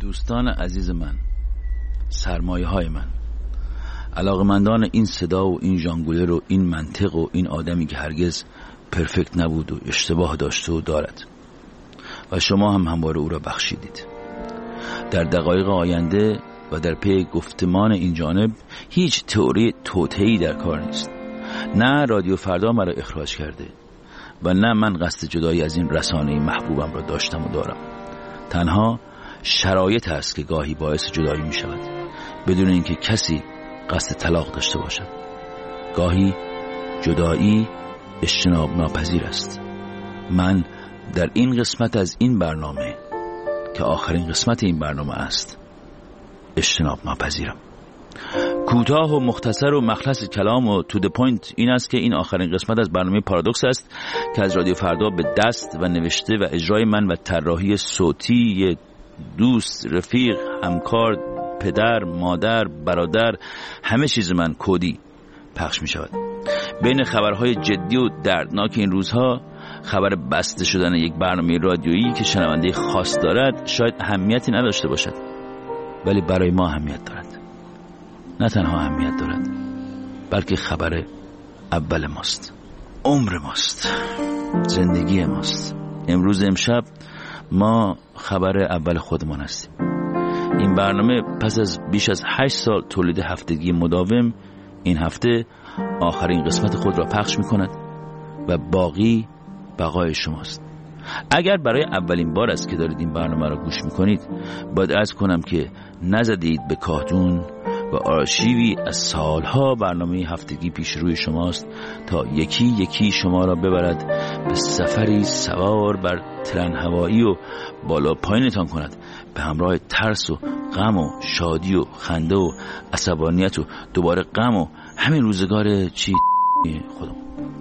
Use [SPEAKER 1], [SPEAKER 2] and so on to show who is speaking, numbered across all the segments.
[SPEAKER 1] دوستان عزیز من، سرمایه های من، علاقمندان این صدا و این ژانگولر و این منطق و این آدمی که هرگز پرفکت نبود و اشتباه داشته و دارد و شما هم همواره او را بخشیدید. در دقایق آینده و در پی گفتمان این جانب هیچ تئوری توطئه‌ای در کار نیست. نه رادیو فردا مرا اخراج کرده و نه من قصد جدایی از این رسانه محبوبم را داشتم و دارم. تنها شرایط است که گاهی باعث جدایی می شود بدون اینکه کسی قصد طلاق داشته باشد. گاهی جدایی اجتناب ناپذیر است. من در این قسمت از این برنامه که آخرین قسمت این برنامه است اجتناب ناپذیرم. کوتاه و مختصر و مخلص کلام و تو د پوینت این است که این آخرین قسمت از برنامه پارادوکس است که از رادیو فردا به دست و نوشته و اجرای من و طراحی صوتی دوست، رفیق، همکار، پدر، مادر، برادر، همه چیز من کدی پخش می شود. بین خبرهای جدی و دردناک این روزها خبر بسته شدن یک برنامه رادیویی که شنونده خاص دارد شاید اهمیتی نداشته باشد، ولی برای ما اهمیت دارد. نه تنها اهمیت دارد بلکه خبر اول ماست، عمر ماست، زندگی ماست. امشب ما خبر اول خودمان هستیم. این برنامه پس از بیش از 8 سال تولید هفتگی مداوم این هفته آخرین قسمت خود را پخش می کند و باقی بقای شماست. اگر برای اولین بار است که دارید این برنامه را گوش می کنید، باید عرض کنم که نزدید به کاهدون و آرشیوی از سالها برنامه هفتگی پیش روی شماست تا یکی یکی شما را ببرد به سفری سوار بر ترن هوایی و بالا پایینتان کند، به همراه ترس و غم و شادی و خنده و عصبانیت و دوباره غم و همین روزگار چی خودم.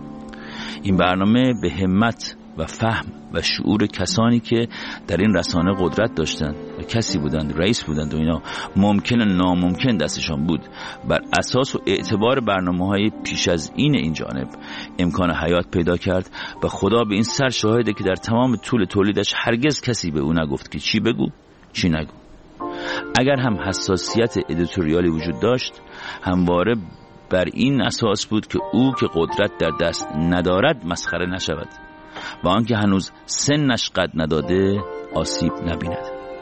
[SPEAKER 1] این برنامه به همت و فهم و شعور کسانی که در این رسانه قدرت داشتند و کسی بودند، رئیس بودند و اینا ممکن ناممکن دستشان بود، بر اساس و اعتبار برنامه‌های پیش از این جانب امکان حیات پیدا کرد و خدا به این سر شاهده که در تمام طول تولیدش هرگز کسی به او نگفت که چی بگو چی نگو. اگر هم حساسیت ادیتوریالی وجود داشت، همواره بر این اساس بود که او که قدرت در دست ندارد مسخره نشود و آنکه هنوز سنش قد نداده آسیب نبیند.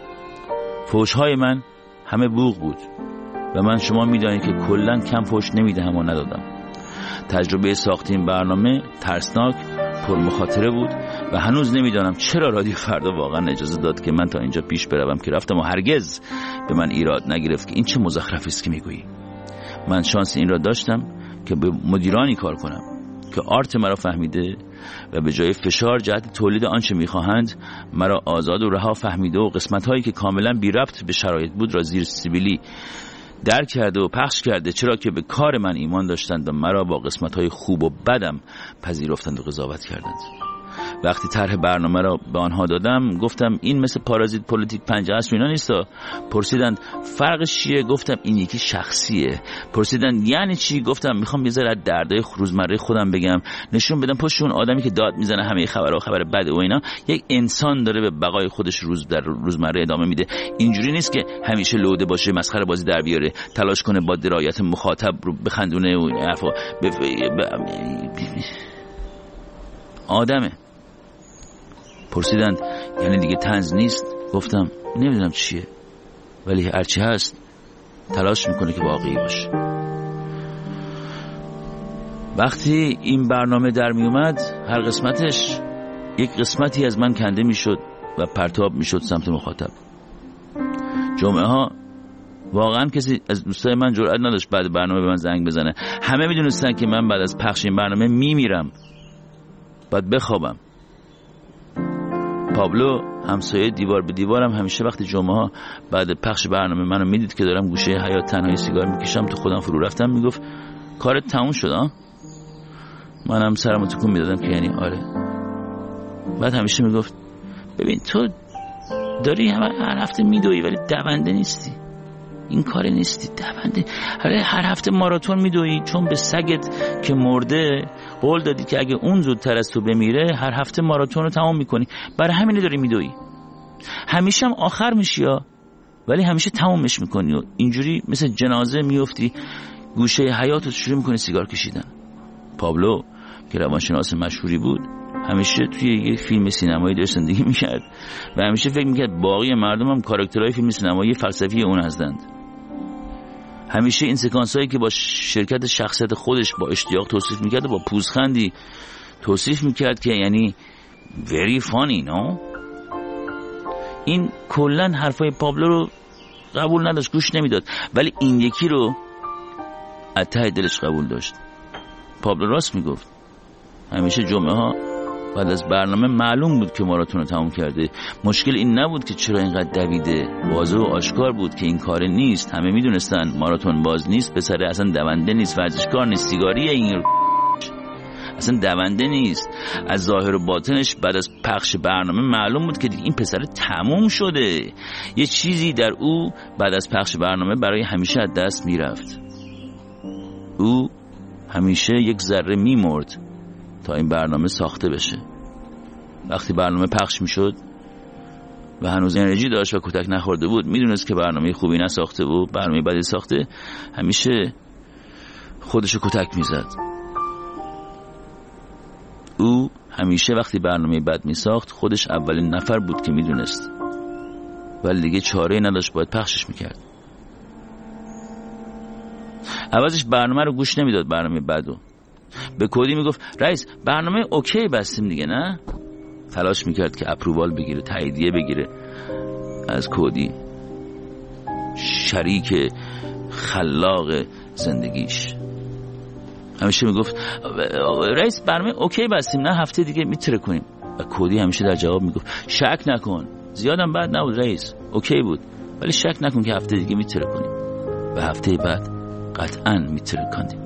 [SPEAKER 1] فوش‌های من همه بوق بود و من شما میدانید که کلاً کم فوش نمیدهم و ندادم. تجربه ساخت این برنامه ترسناک، پرمخاطره بود و هنوز نمیدانم چرا رادیو فردا واقعا اجازه داد که من تا اینجا پیش بروم که رفتم و هرگز به من ایراد نگرفت که این چه مزخرفی است که میگویی. من شانس این را داشتم که به مدیرانی کار کنم که آرت مرا فهمیده و به جای فشار جهت تولید آنچه میخواهند مرا آزاد و رها فهمیده و قسمت‌هایی که کاملا بی ربط به شرایط بود را زیر سیبیلی درک کرده و پخش کرده، چرا که به کار من ایمان داشتند و مرا با قسمت‌های خوب و بدم پذیرفتند و قضاوت کردند. وقتی طرح برنامه را به آنها دادم گفتم این مثل پارازیت پلیتیک 50 است و اینا نیست. پرسیدند فرقش چیه؟ گفتم این یکی شخصیه. پرسیدند یعنی چی؟ گفتم میخوام یه ذره از دردای روزمره خودم بگم، نشون بدم پشت اون آدمی که داد میزنه همه خبرها خبر بده و اینا یک انسان داره به بقای خودش در روزمره ادامه میده. اینجوری نیست که همیشه لوده باشه، مسخره بازی در بیاره، تلاش کنه با درایت مخاطب رو بخندونه و این حرفا. آدمه. پرسیدند یعنی دیگه طنز نیست؟ گفتم نمیدونم چیه، ولی هرچی هست تلاش میکنه که واقعی باشه. وقتی این برنامه در میومد هر قسمتش یک قسمتی از من کنده میشد و پرتاب میشد سمت مخاطب. جمعه ها واقعا کسی از دوستای من جرئت نداشت بعد برنامه به من زنگ بزنه. همه میدونستن که من بعد از پخش این برنامه میمیرم، باید بخوابم. پابلو همسایه دیوار به دیوارم همیشه وقتی جمعه ها بعد پخش برنامه منو میدید که دارم گوشه حیاط تنهایی سیگار میکشم تو خودم فرو رفتم، میگفت کارت تموم شد ها؟ منم سرمو تکون میدادم که یعنی آره. بعد همیشه میگفت ببین تو داری هر هفته میدوی ولی دونده نیستی، این کار نیستی، دونده. هر هفته ماراتون میدوی چون به سگت که مرده قول دادی که اگه اون زودتر از تو بمیره هر هفته ماراتون رو تمام میکنی، برای همینه داری میدوی. همیشه هم آخر میشی ها. ولی همیشه تمومش میکنی و اینجوری مثل جنازه میفتی گوشه حیاتت شروع میکنی سیگار کشیدن. پابلو که روانشناس مشهوری بود همیشه توی یک فیلم سینمایی داشت زندگی میکرد و همیشه فکر میکرد باقی مردم هم کاراکترهای فیلم سینمایی فلسفی اون هستند. همیشه این سکانس هایی که با شرکت شخصیت خودش با اشتیاق توصیف میکرد و با پوزخندی توصیف میکرد که یعنی very funny no. این کلن حرفای پابلو رو قبول نداشت، گوش نمیداد، ولی این یکی رو از ته دلش قبول داشت. پابلو راست میگفت. همیشه جمعه ها بعد از برنامه معلوم بود که ماراتون رو تموم کرده. مشکل این نبود که چرا اینقدر دویده، واضح و آشکار بود که این کار نیست. همه میدونستن ماراتون باز نیست، پسره اصلا دونده نیست، ورزشکار نیست، سیگاریه، این اصلا دونده نیست. از ظاهر و باطنش بعد از پخش برنامه معلوم بود که این پسره تموم شده. یه چیزی در او بعد از پخش برنامه برای همیشه از دست میرفت. او همیشه یک ذره میمرد تا این برنامه ساخته بشه. وقتی برنامه پخش میشد و هنوز انرژی داشت و کتک نخورده بود، میدونست که برنامه خوبی نساخته و برنامه بدی ساخته، همیشه خودشو کتک میزد. او همیشه وقتی برنامه بد میساخت خودش اولین نفر بود که میدونست، ولی دیگه چاره نداشت، باید پخشش میکرد. عوضش برنامه رو گوش نمیداد، برنامه بدو. به کودی میگفت رئیس برنامه اوکی بستیم دیگه نه؟ تلاش میکرد که اپرووال بگیره، تاییدیه بگیره از کودی، شریک خلاق زندگیش. همیشه میگفت رئیس برنامه اوکی بستیم نه، هفته دیگه میتره کنیم. و کودی همیشه در جواب میگفت شک نکن، زیادم بد نبود رئیس، اوکی بود، ولی شک نکن که هفته دیگه میتره کنیم. و هفته بعد قطعاً میتره کندیم.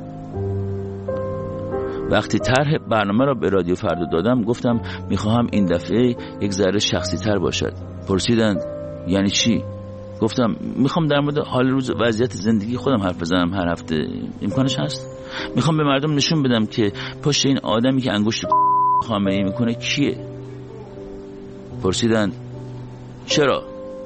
[SPEAKER 1] وقتی طرح برنامه را به رادیو فردا دادم گفتم میخواهم این دفعه یک ذره شخصی تر باشد. پرسیدند یعنی چی؟ گفتم میخوام در مورد حال روز وضعیت زندگی خودم حرف بزنم هر هفته. امکانش هست؟ میخوام به مردم نشون بدم که پشت این آدمی که انگشت خامنه‌ای میکنه کیه. پرسیدند چرا؟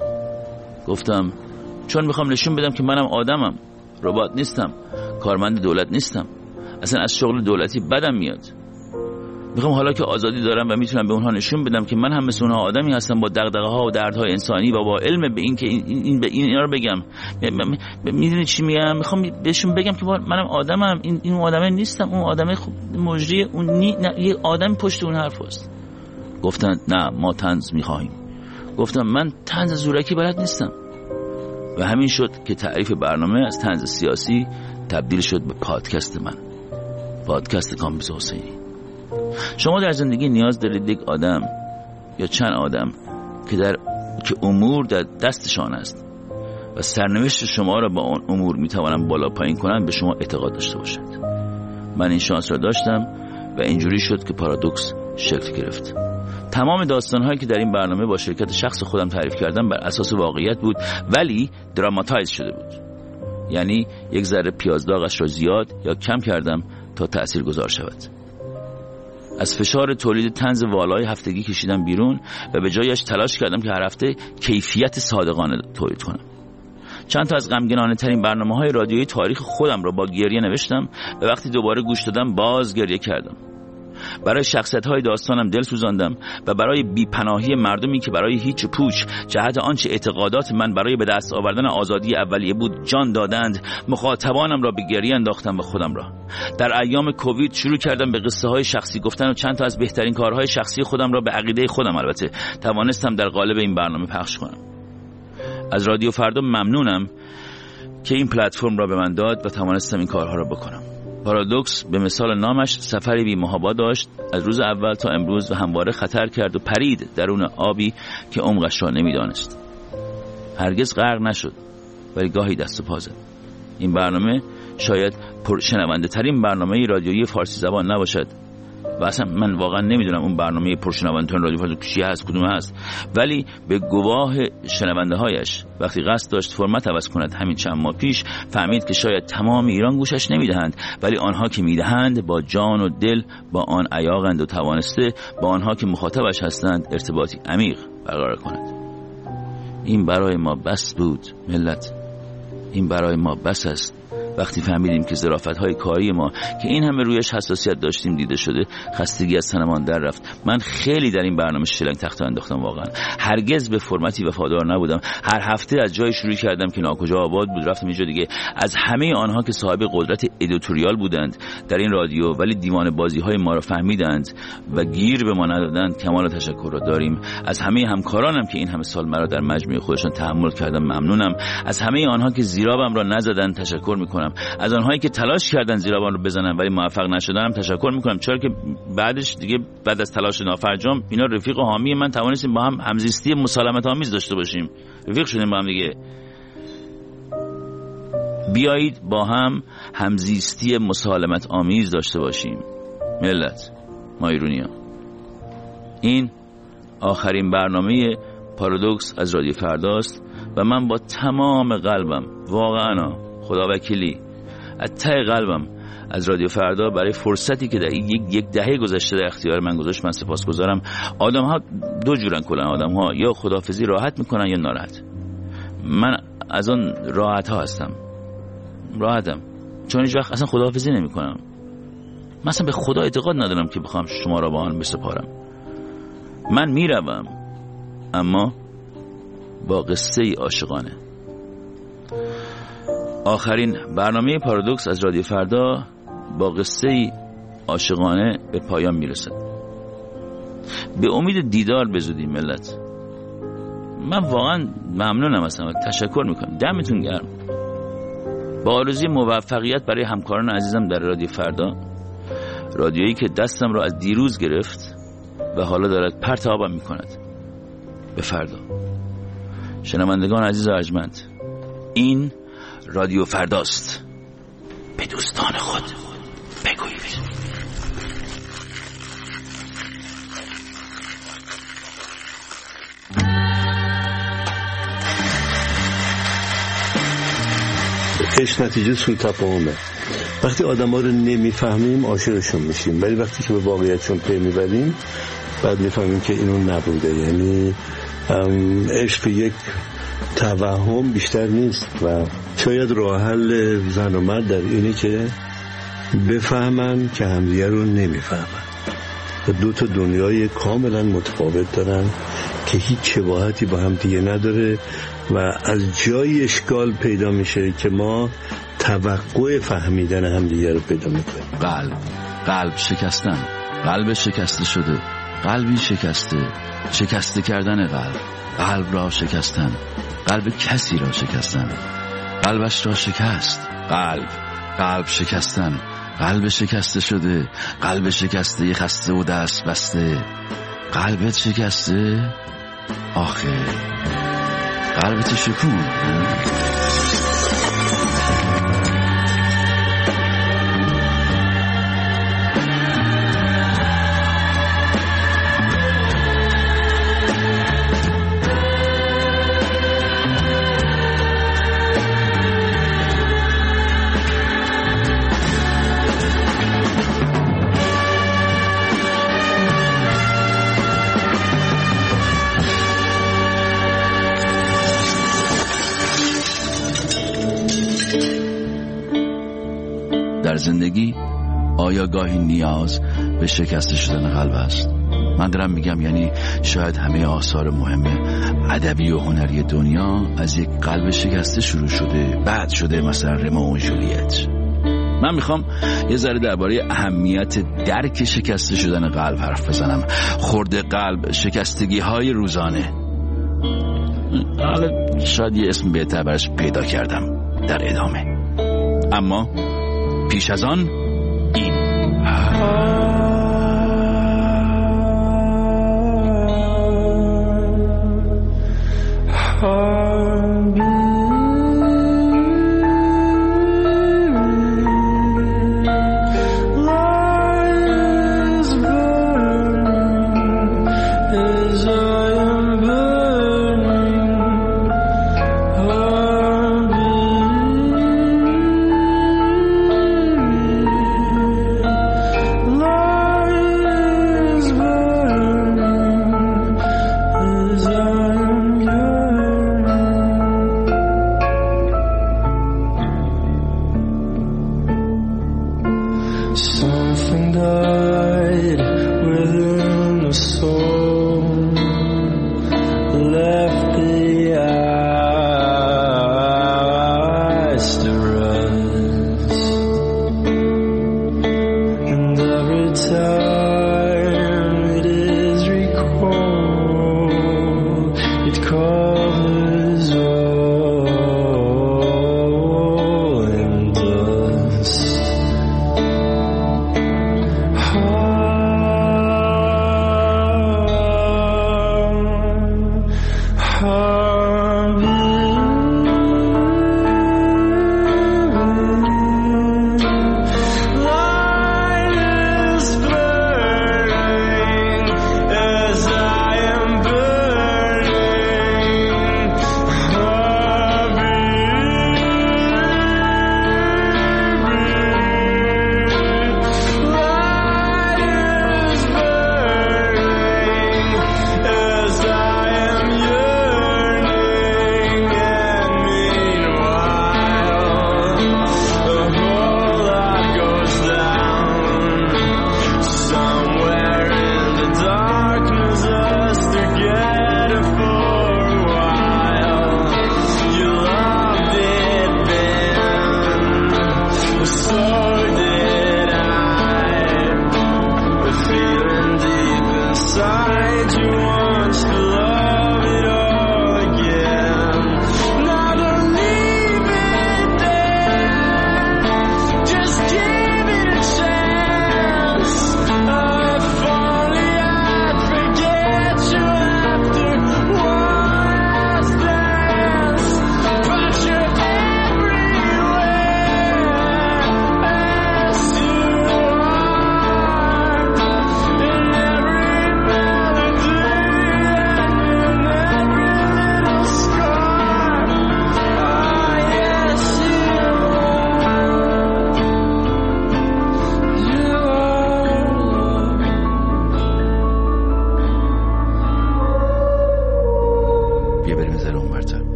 [SPEAKER 1] گفتم چون میخوام نشون بدم که منم آدمم، ربات نیستم، کارمند دولت نیستم، اصلا از شغل دولتی بدم میاد. میخوام حالا که آزادی دارم و میتونم به اونها نشون بدم که من هم مثل اونها آدمی هستم با دغدغه‌ها و دردهای انسانی و با علم به این که اینا رو بگم. میدونی چی میگم؟ میخوام بهشون بگم که منم آدمم، این آدمه نیستم، اون آدمه مجری، اون یه آدم پشت اون حرف هست. گفتند نه ما طنز میخواهیم. گفتم من طنز زورکی بلد نیستم. و همین شد که تعریف برنامه از طنز سیاسی تبدیل شد به پادکست من، پادکست کامبیز حسینی. شما در زندگی نیاز دارید یک آدم یا چند آدم که امور در دستشان است و سرنوشت شما را با آن امور میتوانند بالا پایین کنند به شما اعتقاد داشته باشند. من این شانس را داشتم و اینجوری شد که پارادوکس شکل گرفت. تمام داستان‌هایی که در این برنامه با شرکت شخص خودم تعریف کردم بر اساس واقعیت بود، ولی دراماتایز شده بود. یعنی یک ذره پیازداغش را زیاد یا کم کردم تا تأثیرگذار شود. از فشار تولید طنز والای هفتگی کشیدم بیرون و به جایش تلاش کردم که هر هفته کیفیت صادقانه تولید کنم. چند تا از غمگینانه ترین برنامه‌های رادیویی تاریخ خودم را با گریه نوشتم و وقتی دوباره گوش دادم باز گریه کردم. برای شخصیت‌های داستانم دل سوزاندم و برای بی‌پناهی مردمی که برای هیچ پوچ جهت آنچه اعتقادات من برای به دست آوردن آزادی اولیه بود جان دادند، مخاطبانم را به گریه انداختم و خودم را. در ایام کووید شروع کردم به قصه‌های شخصی گفتن و چند تا از بهترین کارهای شخصی خودم را به عقیده خودم البته توانستم در قالب این برنامه پخش کنم. از رادیو فردا ممنونم که این پلتفرم را به من داد و توانستم این کارها را بکنم. پارادوکس به مثال نامش سفری بی محابا داشت، از روز اول تا امروز و همواره خطر کرد و پرید درون آبی که عمقش را نمیدانست. هرگز غرق نشد ولی گاهی دست و پا زد. این برنامه شاید پرشنونده ترین برنامه رادیویی فارسی زبان نباشد و اصلا من واقعا نمیدونم اون برنامه پرشنونده ترین رادیو فارسی چی هست، کدوم هست، ولی به گواه شنونده هایش وقتی قصد داشت فرمت عوض کند همین چند ماه پیش فهمید که شاید تمام ایران گوشش نمیدهند، ولی آنها که میدهند با جان و دل با آن عیاقند و توانسته با آنها که مخاطبش هستند ارتباطی عمیق برقرار کند. این برای ما بس بود ملت، این برای ما بس است. وقتی فهمیدیم که ظرافت‌های کاری ما که این همه رویش حساسیت داشتیم دیده شده، خستگی از تنمان در رفت. من خیلی در این برنامه شلنگ تخته انداختم، واقعا هرگز به فرمتی وفادار نبودم. هر هفته از جای شروع کردم که ناکجا آباد بود رفتم اینجا دیگه. از همه آنها که صاحب قدرت ادیتوریال بودند در این رادیو ولی دیوان بازی‌های ما را فهمیدند و گیر به ما ندادند، کمال تشکر را داریم. از همه همکارانم که این همه سال مرا در مجموعه خودشان تحمل کردن ممنونم. از همه آنها که زیرابم را نزدند تشکر می‌کنم. از آنهایی که تلاش کردن زیرابم رو بزنن ولی موفق نشدنم تشکر میکنم، چرا که بعدش دیگه بعد از تلاش نافرجام اینا رفیق و حامی من توانستیم با هم همزیستی مسالمت آمیز داشته باشیم. رفیق شدیم با هم دیگه. بیایید با هم همزیستی مسالمت آمیز داشته باشیم ملت، ما ایرونی‌ها. این آخرین برنامه پارادوکس از رادیو فرداست و من با تمام قلبم، واقعا خدا وکیلی، از ته قلبم از رادیو فردا برای فرصتی که در یک دهه گذشته در اختیار من گذاشت من سپاسگزارم. آدم ها دو جورن کلا، آدم ها یا خداحافظی راحت میکنن یا ناراحت. من از اون راحت ها هستم، راحتم، چون هیچ وقت اصلا خداحافظی نمیکنم. من اصلا به خدا اعتقاد ندارم که بخوام شما را با آن بسپارم. من میروم اما با قصه ای عاشقانه. آخرین برنامه پارادوکس از رادیو فردا با قصه عاشقانه به پایان میرسد. به امید دیدار بزودیم ملت. من واقعا ممنونم، اصلا تشکر میکنم، دمتون گرم. با آرزوی موفقیت برای همکاران عزیزم در رادیو فردا، رادیویی که دستم را از دیروز گرفت و حالا دارد پرت آبم میکند به فردا. شنوندگان عزیز و ارجمند، این رادیو فرداست. به دوستان خود بگویید.
[SPEAKER 2] عشق نتیجه سوء تفاهمه. وقتی آدم ها رو نمیفهمیم عاشقشون میشیم، ولی وقتی که به واقعیتشون پی میبریم بعد میفهمیم که اینو نبوده. یعنی عشق یک توهم بیشتر نیست و شاید راه حل زن و مرد در اینه که بفهمن که همدیگه رو نمیفهمن و دو تا دنیای کاملا متفاوت دارن که هیچ شباهتی با هم دیگه نداره و از جای اشکال پیدا میشه که ما توقع فهمیدن همدیگه رو پیدا میکنیم.
[SPEAKER 1] قلب شکستن، قلب شکسته شده، قلبی شکسته کردن قلب را شکستن، قلب کسی را شکستن، قلبش را شکست. قلب شکستن، قلب شکسته شده، قلب شکسته خسته و دست بسته. قلبت شکسته؟ آخه قلبت شکون. در زندگی آیا گاهی نیاز به شکسته شدن قلب است؟ من دارم میگم یعنی شاید همه آثار مهم ادبی و هنری دنیا از یک قلب شکسته شروع شده، بعد شده مثلا رمو و جولیت. من میخوام یه ذره درباره اهمیت درک شکسته شدن قلب حرف بزنم. خرد قلب، شکستگی های روزانه. حالا شاید یه اسم بهتر براش پیدا کردم در ادامه، اما پیش از آن این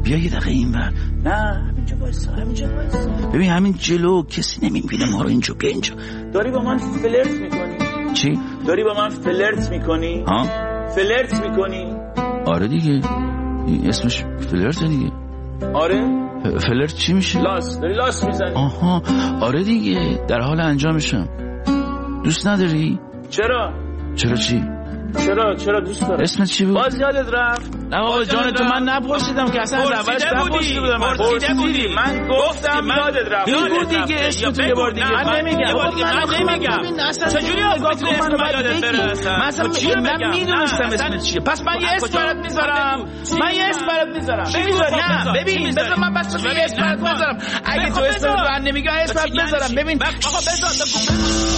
[SPEAKER 1] بیا یه دقیقه اینور. نه همینجا وایسا، همینجا وایسا. ببین همین جلو کسی نمیبینه ما رو. اینجا بیا اینجا.
[SPEAKER 3] داری با من فلرت میکنی؟
[SPEAKER 1] چی؟
[SPEAKER 3] داری با من فلرت میکنی؟
[SPEAKER 1] ها؟
[SPEAKER 3] فلرت میکنی؟
[SPEAKER 1] آره دیگه، این اسمش فلرت دیگه.
[SPEAKER 3] آره؟
[SPEAKER 1] فلرت چی میشه؟
[SPEAKER 3] لاس، داری لاس میزنی.
[SPEAKER 1] آها آره دیگه، در حال انجامشم. دوست نداری؟
[SPEAKER 3] چرا
[SPEAKER 1] چی؟
[SPEAKER 3] چرا دوست دارم.
[SPEAKER 1] اسمت چی بود؟
[SPEAKER 3] باز یادت رفت؟
[SPEAKER 1] نه بابا جان تو، من نپرسیدم که اصلا اولش نپرسیده بودم.
[SPEAKER 3] پرسیده بودی. من گفتم یادت رفت.
[SPEAKER 1] بگو دیگه اسم تو یه بار دیگه.
[SPEAKER 3] من نمیگم.
[SPEAKER 1] چجوری
[SPEAKER 3] میتونی اسم من یادت بره
[SPEAKER 1] مثلا چی من میدونستم اسمت چیه. پس من یه اسم برات میذارم. چی میذاری؟ نه ببین بذار من بس تو یه اسم برات بذارم. اگه تو اسم رو من نمیگم اسم برات بذارم. ببین آقا بذار.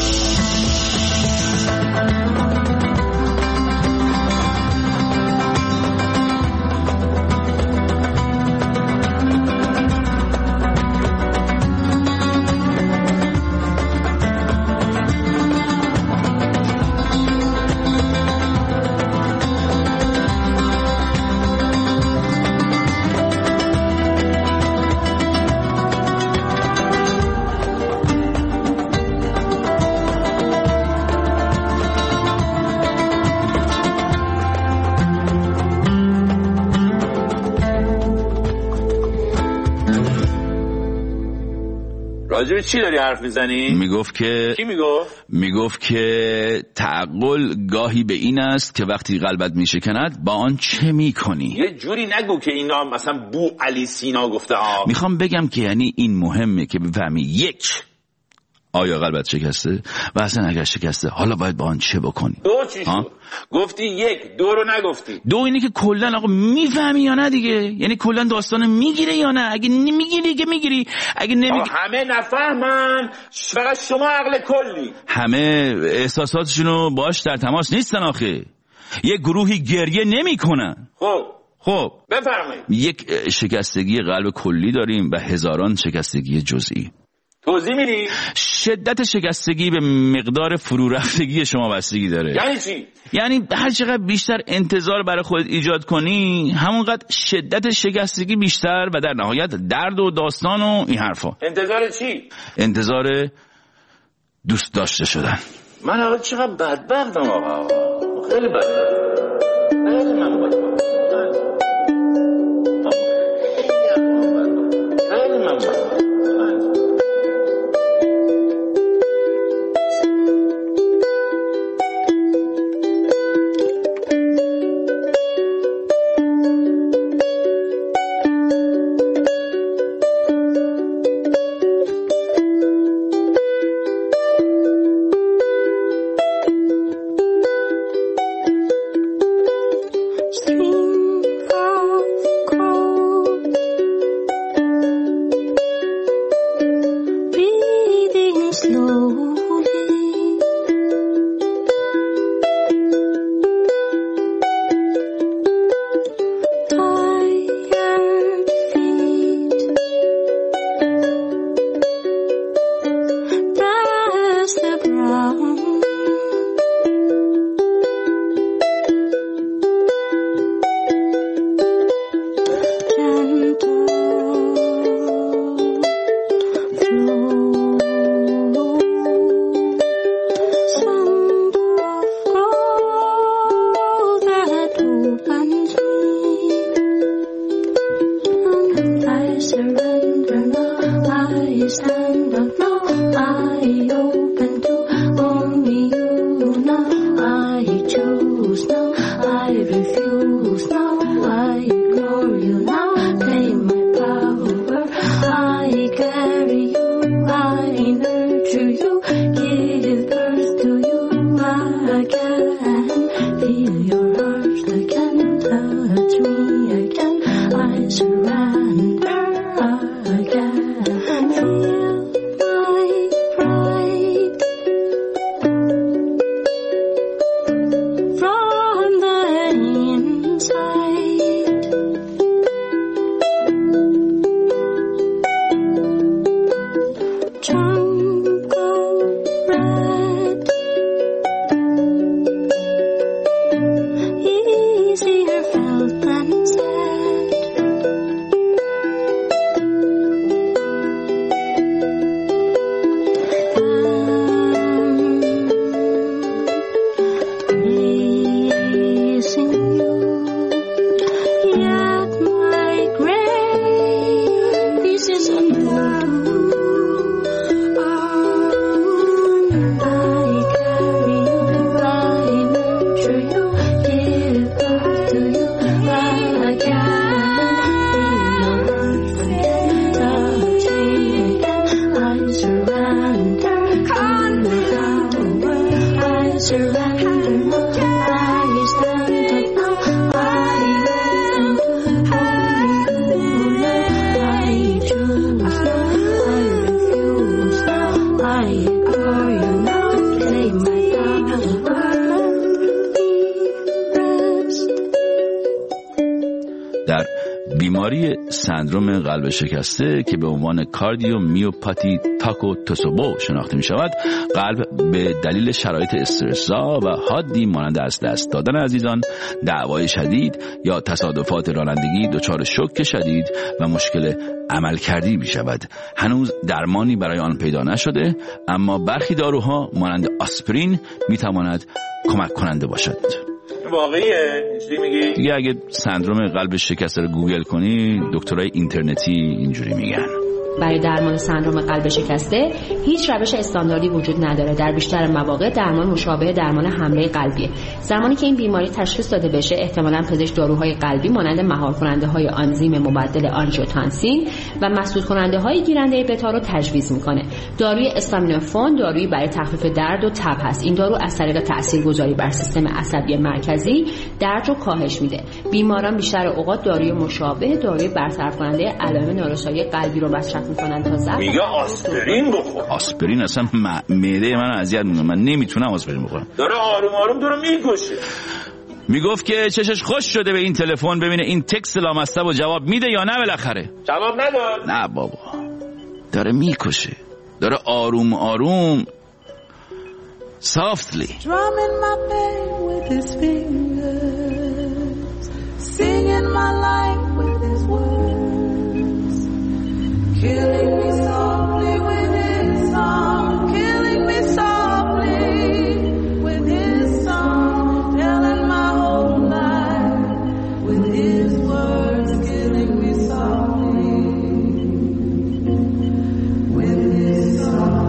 [SPEAKER 3] راجب چی داری حرف میزنی؟
[SPEAKER 1] میگفت که تعقل گاهی به این است که وقتی قلبت میشکند با آن چه میکنی.
[SPEAKER 3] یه جوری نگو که اینا مثلا بو علی سینا گفته ها.
[SPEAKER 1] میخوام بگم که یعنی این مهمه که بفهمی یک، آیا قلبت شکسته و اصلا اگر شکسته حالا باید با آن چه بکنی.
[SPEAKER 3] دو چی شد؟ گفتی یک، دو رو نگفتی.
[SPEAKER 1] دو اینی که کلن آقا میفهمی یا نه دیگه، یعنی کلن داستان میگیره یا نه. اگه نمیگیری که میگیری، اگه نمیگیری
[SPEAKER 3] همه نفهمن، فقط شما عقل کلی.
[SPEAKER 1] همه احساساتشونو باش در تماس نیستن آخه. یک گروهی گریه نمیکنن. خب
[SPEAKER 3] بفرمایید.
[SPEAKER 1] یک شکستگی قلب کلی داریم و هزاران شکستگی جزئی.
[SPEAKER 3] توضیح میدی؟
[SPEAKER 1] شدت شکستگی به مقدار فرو رفتگی شما بستگی داره.
[SPEAKER 3] یعنی چی؟
[SPEAKER 1] یعنی هر چقدر بیشتر انتظار برای خودت ایجاد کنی، همونقدر شدت شکستگی بیشتر و در نهایت درد و داستان و این حرفا.
[SPEAKER 3] انتظار چی؟
[SPEAKER 1] انتظار دوست داشته شدن.
[SPEAKER 3] من آقا چقدر بدبختم آقا. خیلی بدبختم. خیلی من بدبختم.
[SPEAKER 1] بیماری سندروم قلب شکسته که به عنوان کاردیومیوپاتی تاکوتسوبو شناخته می شود، قلب به دلیل شرایط استرس‌زا و حادی مانند از دست دادن عزیزان، دعوای شدید یا تصادفات رانندگی دچار شوک شدید و مشکل عملکردی می شود. هنوز درمانی برای آن پیدا نشده، اما برخی داروها مانند آسپرین می تواند کمک کننده باشد.
[SPEAKER 3] واقعیه؟ چی میگی؟
[SPEAKER 1] دیگه اگه سندروم قلب شکسته رو گوگل کنی، دکترای اینترنتی اینجوری میگن.
[SPEAKER 4] برای درمان سندروم قلب شکسته هیچ روش استانداردی وجود نداره. در بیشتر مواقع درمان مشابه درمان حمله قلبیه. زمانی که این بیماری تشخیص داده بشه، احتمالاً پزشک داروهای قلبی مانند مهار کننده های آنزیم مبدل آنژیوتانسین و مسدود کننده های گیرنده بتا رو تجویز میکنه. داروی استامینوفن دارویی برای تخفیف درد و تب هست. این دارو از طریق تاثیرگذاری بر سیستم عصبی مرکزی درد رو کاهش میده. بیماران بیشتر اوقات داروی مشابه داروی برطرف کننده علائم نارسایی قلبی رو مصرف میکنن تا ضعف.
[SPEAKER 3] میگه آسپرین بخور.
[SPEAKER 1] آسپرین اصلا معده من اذیت میکنه، من نمیتونم آسپرین بخورم.
[SPEAKER 3] داره آروم آروم تو رو میکشه.
[SPEAKER 1] میگفت که چشش خوش شده به این تلفن ببینه این تکست لامصب و جواب میده یا نه. بالاخره
[SPEAKER 3] جواب نداد.
[SPEAKER 1] نه بابا، داره میکشه، داره آروم آروم softly
[SPEAKER 5] drumming my pain with his fingers, singing my life with his words, killing me softly with his song, killing me softly with his song, telling my whole life with his words, killing me softly with his song.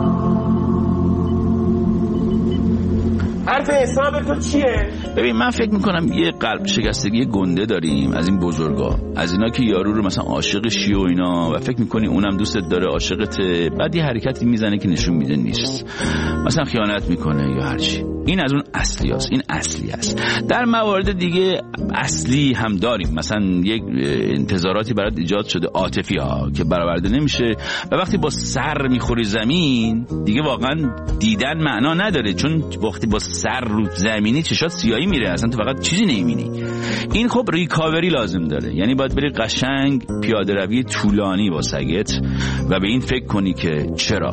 [SPEAKER 3] حرف حساب تو چیه؟
[SPEAKER 1] ببین من فکر میکنم یه قلب شکستگی گنده داریم از این بزرگا، از اینا که یارو رو مثلا عاشقشی و اینا و فکر میکنی اونم دوستت داره عاشقته، بعد یه حرکتی میزنه که نشون میده نیست، مثلا خیانت میکنه یا هرچی. این از اون اصلی هست، این اصلی هست. در موارد دیگه اصلی هم داریم، مثلا یک انتظاراتی برات ایجاد شده عاطفی ها که برآورده نمیشه و وقتی با سر میخوری زمین دیگه واقعا دیدن معنا نداره، چون وقتی با سر رو زمینی چشات سیاهی میره، اصلا تو فقط چیزی نمیبینی. این خب ریکاوری لازم داره، یعنی باید بری قشنگ پیاده روی طولانی با سگت و به این فکر کنی که چرا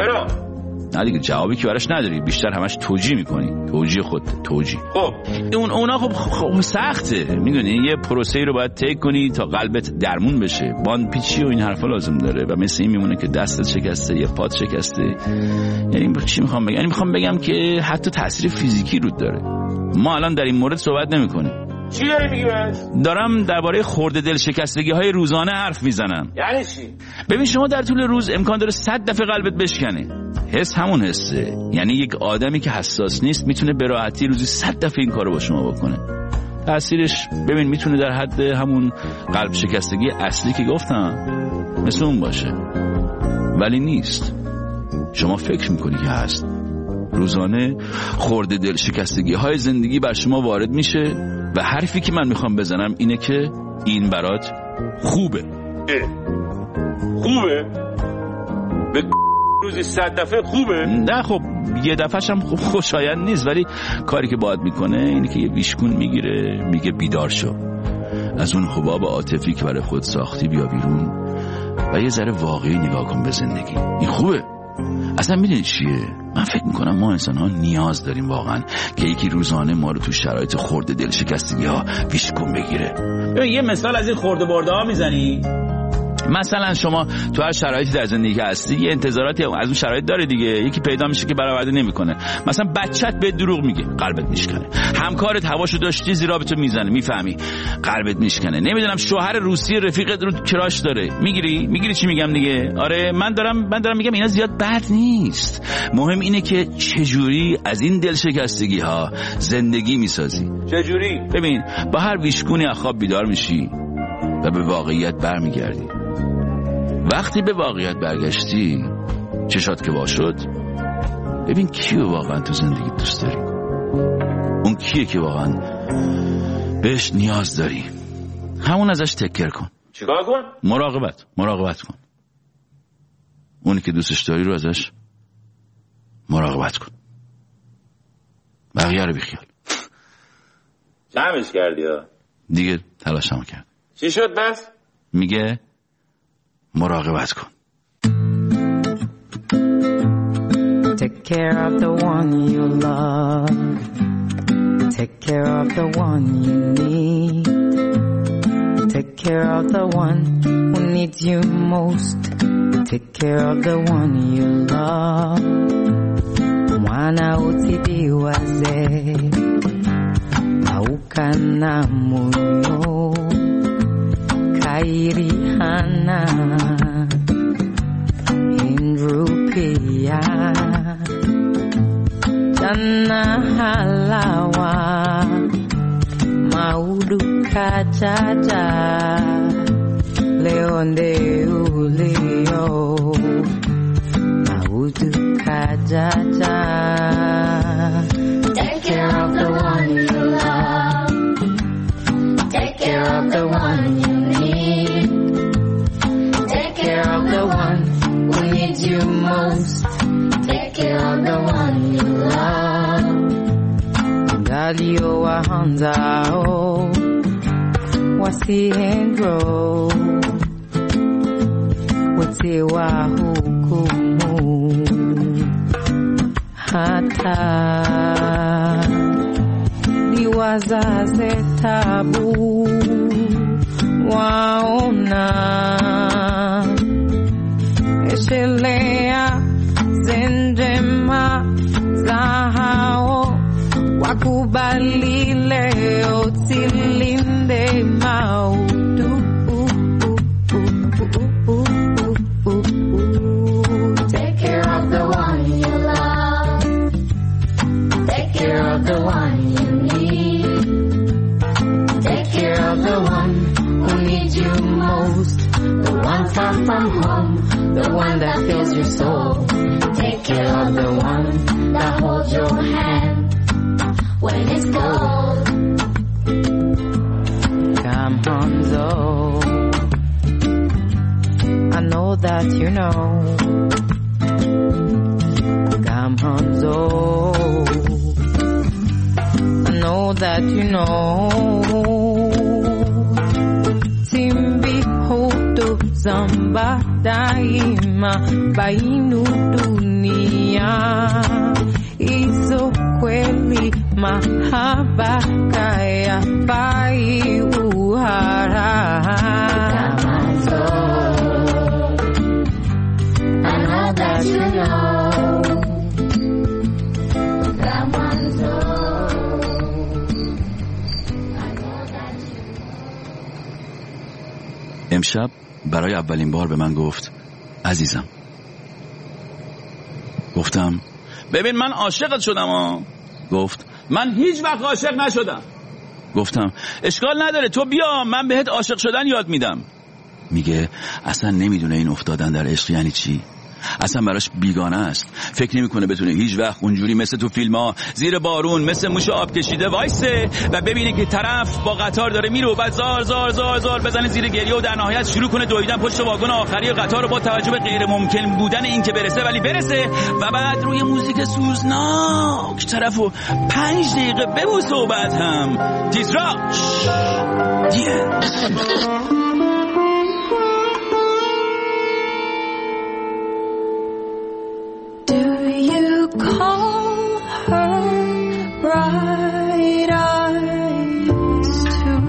[SPEAKER 1] نه دیگه جوابی که براش نداری، بیشتر همش توجیه میکنی، توجیه خود توجیه.
[SPEAKER 3] خب
[SPEAKER 1] اونا خب سخته، میدونی یه پروسه‌ای رو باید طی کنی تا قلبت درمون بشه، باند پیچی و این حرفا لازم داره و مثل این میمونه که دستت شکسته یا پات شکسته. یعنی چی میخوام بگم؟ یعنی میخوام بگم که حتی تاثیر فیزیکی رو داره. ما الان در این مورد صحبت نمیکنیم.
[SPEAKER 3] چی داری میگی بس؟
[SPEAKER 1] دارم درباره خرد دل شکستگی های روزانه حرف میزنم.
[SPEAKER 3] یعنی چی؟
[SPEAKER 1] ببین شما در طول روز امکان داره 100 دفعه قلبت بشکنه. حس همون حسه، یعنی یک آدمی که حساس نیست میتونه به راحتی روزی 100 دفعه این کارو با شما بکنه. تأثیرش ببین میتونه در حد همون قلب شکستگی اصلی که گفتم مثل اون باشه، ولی نیست. شما فکر میکنی که هست. روزانه خرد دل شکستگی های زندگی بر شما وارد میشه و حرفی که من میخوام بزنم اینه که این برات خوبه.
[SPEAKER 3] خوبه؟ به روزی 100 دفعه خوبه؟
[SPEAKER 1] نه خب یه دفعهش هم خوشایند نیست، ولی کاری که باید میکنه اینه که یه ویشکون میگیره میگه بیدار شو از اون حباب عاطفی که برای خود ساختی، بیا بیرون و یه ذره واقعی نگاه کن به زندگی. این خوبه. اصلا میدونی چیه؟ من فکر میکنم ما انسان ها نیاز داریم واقعا که یکی روزانه ما رو تو شرایط خرد دل شکستگی ها ویشکون بگیره. یه مثال از این خرد برده ها میزنی؟ مثلا شما تو هر شرایطی در زندگی هستی یه انتظاراتی از اون شرایط داره دیگه، یکی پیدا میشه که برآورده نمیکنه. مثلا بچت به دروغ میگه، قلبت میشکنه. همکارت هواشو داشتی زیرا به تو میزنه، میفهمی، قلبت میشکنه. نمیدونم شوهر روسی رفیقت رو کراش داره، میگیری چی میگم دیگه؟ آره من دارم میگم اینا زیاد بد نیست، مهم اینه که چجوری از این دل شکستگی ها زندگی میسازی.
[SPEAKER 3] چجوری؟
[SPEAKER 1] ببین با هر ویشکونی از خواب بیدار میشی و به واقعیت برمیگردی. وقتی به واقعیت برگشتی چشات که وا شد، ببین کیو واقعا تو زندگی دوست داری، اون کیه که واقعا بهش نیاز داری، همون ازش تکر کن.
[SPEAKER 3] چیکار کن؟
[SPEAKER 1] مراقبت کن. اونی که دوستش داری رو ازش مراقبت کن، بقیه رو بیخیال.
[SPEAKER 3] جمعش کردی ها؟
[SPEAKER 1] دیگه تلاشمو کرد.
[SPEAKER 3] چی شد بس؟
[SPEAKER 1] میگه مراقبت کن.
[SPEAKER 6] Take care of the one you love. Take care of the one you need. Take care of the one who needs you most. Take care of the one you love. Mwana utidiwaze aukana moyo kairi hana indrupia jana halawa maudu kajaja leonde ulio maudu kajaja.
[SPEAKER 7] Take care of the one you love. Take care of the one you need. Take care of the one who needs you most. Take care of the one you love.
[SPEAKER 6] Galio wa hanzao wasihendro wote wa hukumu hata liwazaze tabu waona eshelea zendema zahao wakubali leo tilinde maudu.
[SPEAKER 7] Take care of the one you love. Take care of the one you need. Take care of the one who needs you most. The one far from home, the one that fills your soul. Take care of the one that holds your hand when it's cold.
[SPEAKER 6] Come Hanzo, I know that you know. Come Hanzo, I know that you know. Timbi hoto zamba daima bainu dunia. Iso kweli mahaba kaya bai uhara.
[SPEAKER 7] Kamanzo, I know that you know. Kamanzo, I know that you know.
[SPEAKER 1] امشب برای اولین بار به من گفت عزیزم. گفتم ببین من عاشقت شدم ها. گفت من هیچ وقت عاشق نشدم. گفتم اشکال نداره تو بیا من بهت عاشق شدن یاد میدم. میگه اصلا نمیدونه این افتادن در عشق یعنی چی. اصلا براش بیگانه است. فکر نمیکنه بتونه هیچ وقت اونجوری مثل تو فیلم ها زیر بارون مثل موش آب کشیده وایسه و ببینه که طرف با قطار داره میره و بعد زار زار زار زار بزنه زیر گریه و در نهایت شروع کنه دویدن پشت واگن آخری قطار رو با توجه به غیر ممکن بودن این که برسه ولی برسه و بعد روی موزیک سوزناک طرفو 5 دقیقه ببوسه و بعد هم تیتراژ دیه.
[SPEAKER 5] Call her bright eyes too.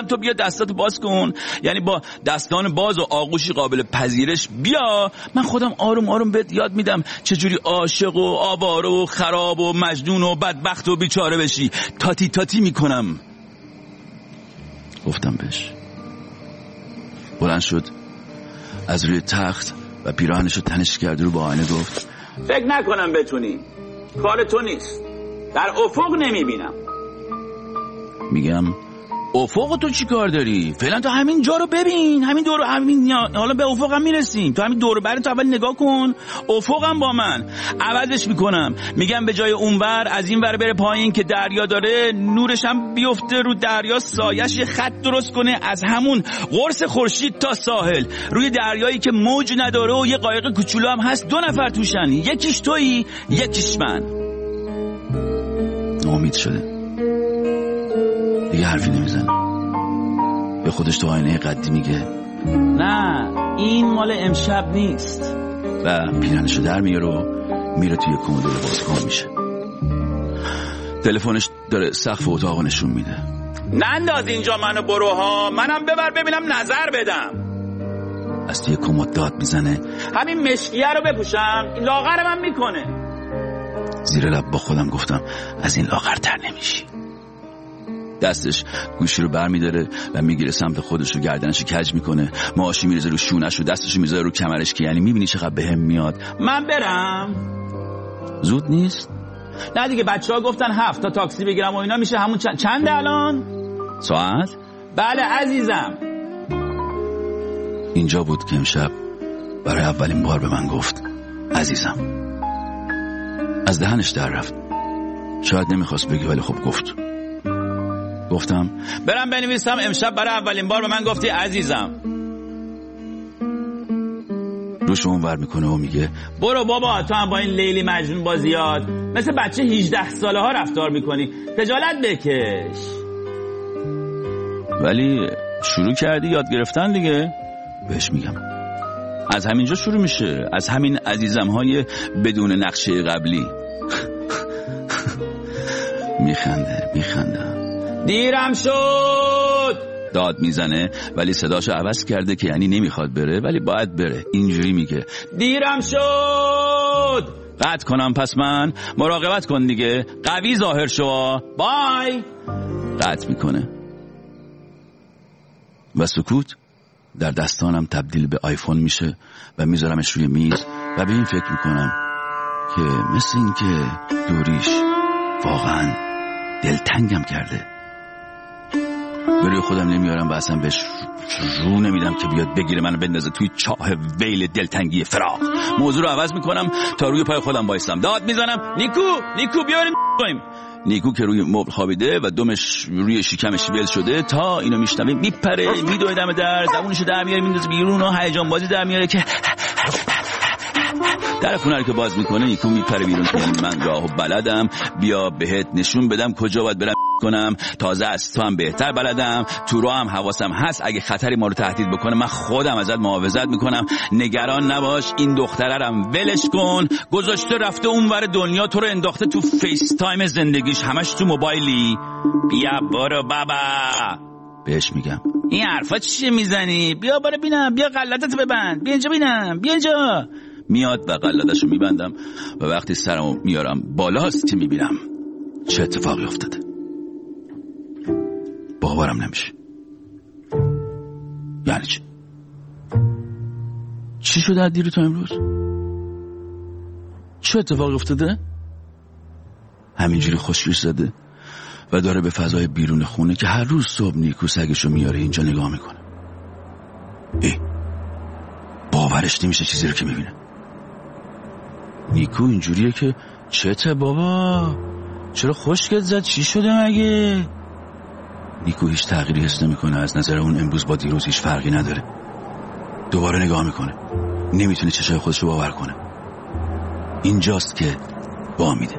[SPEAKER 1] تو بیا دستاتو باز کن، یعنی با دستان باز و آغوشی قابل پذیرش بیا، من خودم آروم آروم بهت یاد میدم چجوری عاشق و آواره و خراب و مجنون و بدبخت و بیچاره بشی. تاتی تاتی میکنم. گفتم بهش. بلند شد از روی تخت و پیراهنشو تنش کرد، رو با آینه گفت
[SPEAKER 3] فکر نکنم بتونی، کار تو نیست، در افق نمیبینم.
[SPEAKER 1] میگم افق تو چی کار داری؟ فعلا تو همین جا رو ببین، همین دور، همین حالا به افق هم میرسیم، تو همین دور برت اول نگاه کن، افق هم با من. عوضش میکنم، میگم به جای اونور از این ور بره پایین که دریا داره، نورش هم بیفته رو دریا، سایش یه خط درست کنه از همون قرص خورشید تا ساحل، روی دریایی که موج نداره و یه قایق کوچولو هم هست، 2 نفر توشن، یکیش تویی یکیش من. ناامید شده، دیگه حرفی نمیزنه. به خودش تو آینه قدی میگه نه این مال امشب نیست و پیرنشو در میاره و میره توی کمد لباسکن میشه. تلفنش داره سقف اتاقو نشون میده.
[SPEAKER 3] ننداز اینجا منو بروها، منم ببر ببینم نظر بدم.
[SPEAKER 1] از توی کمد داد میزنه
[SPEAKER 3] همین مشکیه رو بپوشم، این لاغر من میکنه.
[SPEAKER 1] زیر لب با خودم گفتم از این لاغرتر نمیشی. دستش گوشی رو بر میداره و میگیره سمت خودش رو، گردنش کج میکنه، معاشی میرزه رو شونش رو، دستش رو میذاره رو کمرش که یعنی میبینی چقدر بهم میاد.
[SPEAKER 3] من برم؟
[SPEAKER 1] زود نیست؟
[SPEAKER 3] نه دیگه، بچه‌ها گفتن 7 تا تاکسی بگیرم و اینا میشه همون چنده الان؟
[SPEAKER 1] ساعت؟
[SPEAKER 3] بله عزیزم.
[SPEAKER 1] اینجا بود که امشب برای اولین بار به من گفت عزیزم. از دهنش در رفت، شاید نمیخواست بگی ولی خب گفت. گفتم
[SPEAKER 3] برم بنویسم امشب برای اولین بار به من گفتی عزیزم.
[SPEAKER 1] روش اونور میکنه و میگه
[SPEAKER 3] برو بابا، تو هم با این لیلی مجنون بازیات مثل بچه 18 ساله ها رفتار میکنی، خجالت بکش.
[SPEAKER 1] ولی شروع کردی یاد گرفتن دیگه. بهش میگم از همینجا شروع میشه، از همین عزیزم های بدون نقشه قبلی. میخنده.
[SPEAKER 3] دیرم شد
[SPEAKER 1] داد میزنه ولی صداشو عوض کرده که یعنی نمیخواد بره ولی باید بره. اینجوری میگه
[SPEAKER 3] دیرم شد.
[SPEAKER 1] قطع کنم پس من؟ مراقبت کن دیگه، قوی ظاهر شو،
[SPEAKER 3] بای.
[SPEAKER 1] قطع میکنه و سکوت در دستانم تبدیل به آیفون میشه و میذارمش روی میز و به این فکر میکنم که مثل این که دوریش واقعا دلتنگم کرده. به روی خودم نمیارم و اصلا بهش رو نمیدم که بیاد بگیره منو بندازه توی چاه ویل دلتنگی فراق. موضوع رو عوض میکنم تا روی پای خودم بایستم، داد میزنم نیکو بیاریم کنیم. نیکو که روی مبل خوابیده و دمش روی شکمش ول شده تا اینو میشنوه میپره، میدوه دم در، زبونشو در میاره میندازه بیرون و هیجان بازی در میاره که در خونه رو که باز میکنه نیکو میپره بیرون که من راهو بلدم، بیا بهت نشون بدم کجا باید برم کنم، تازه از تو هم بهتر بلدم، تو راه هم حواسم هست، اگه خطری ما رو تهدید بکنه من خودم ازت محافظت میکنم، نگران نباش، این دختره رو ولش کن، گذاشته رفته اونور دنیا، تو رو انداخته تو فیس تایم زندگیش، همش تو موبایلی، بیا برو بابا. بهش میگم این حرفا چیه میزنی؟ بیا برو ببینم، بیا قلتت ببند، بیا اینجا ببینم، بیا اینجا. میاد و قلدشو میبندم و وقتی سرمو میارم بالاست که میبینم چه اتفاقی افتاده. باورم نمیشه. یعنی چی شده از دیروز تا امروز؟ چه اتفاقی افتاده؟ همینجوری خوشگیش زده و داره به فضای بیرون خونه که هر روز صبح نیکو سگشو میاره اینجا نگاه میکنه. باورش نمیشه چیزی رو که میبینه. نیکو اینجوریه که چته بابا؟ چرا خشکت زد؟ چی شده مگه؟ نیکو هیچ تغییری حس نمیکنه، از نظر اون امروز با دیروز هیچ فرقی نداره. دوباره نگاه میکنه، نمیتونه چشای خودش رو باور کنه. اینجاست که وامیده.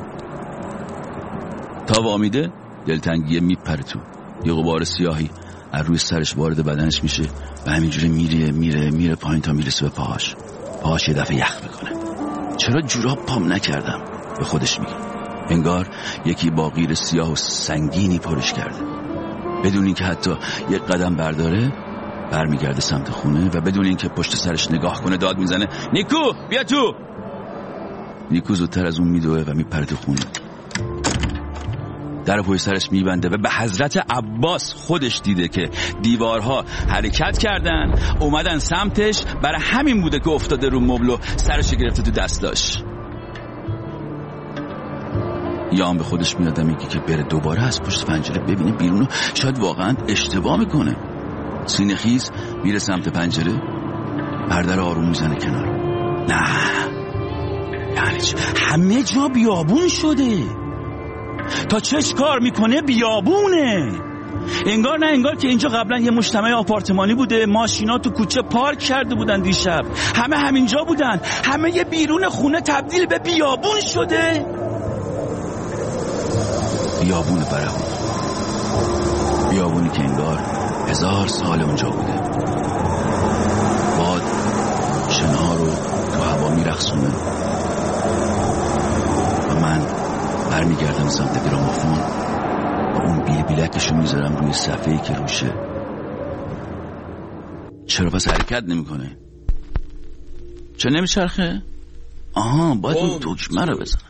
[SPEAKER 1] تا وامیده دلتنگیه میپره تو، یه غبار سیاهی از روی سرش وارد بدنش میشه و همینجوری میره پایین تا میرسه به پاهاش یه دفعه یخ میکنه. چرا جوراب پام نکردم؟ به خودش میگه. انگار یکی با غیر سیاه و سنگینی پرش کرده. بدون اینکه حتی یک قدم برداره برمیگرده سمت خونه و بدون اینکه پشت سرش نگاه کنه داد میزنه نیکو بیا تو. نیکو زودتر از اون میدوه و میپره تو خونه. در پشت سرش میبنده و به حضرت عباس خودش دیده که دیوارها حرکت کردن اومدن سمتش، برای همین بوده که افتاده رو مبل و سرش گرفته تو دستاش. یا هم به خودش میاد و میگه که بره دوباره از پشت پنجره ببینه بیرونو، شاید واقعا اشتباه میکنه. سینه خیز میره سمت پنجره، پرده رو آروم میزنه کنار. نه یعنی همه جا بیابون شده، تا چش کار میکنه بیابونه. انگار نه انگار که اینجا قبلا یه مجتمع آپارتمانی بوده، ماشینا تو کوچه پارک کرده بودن دیشب، همه همینجا بودن، همه یه بیرون خونه تبدیل به بیابون شده. بیابون برهون، بیابونی که انگار 1000 سال اونجا بوده. باد شنها رو تو هوا میرقصونه و من برمیگردم سمت گرامافون و اون بیلکشو میذارم روی صفحه‌ای که روشه. چرا پس حرکت نمیکنه؟ چرا نمیچرخه؟ آها باید اون دکمه رو بزنم.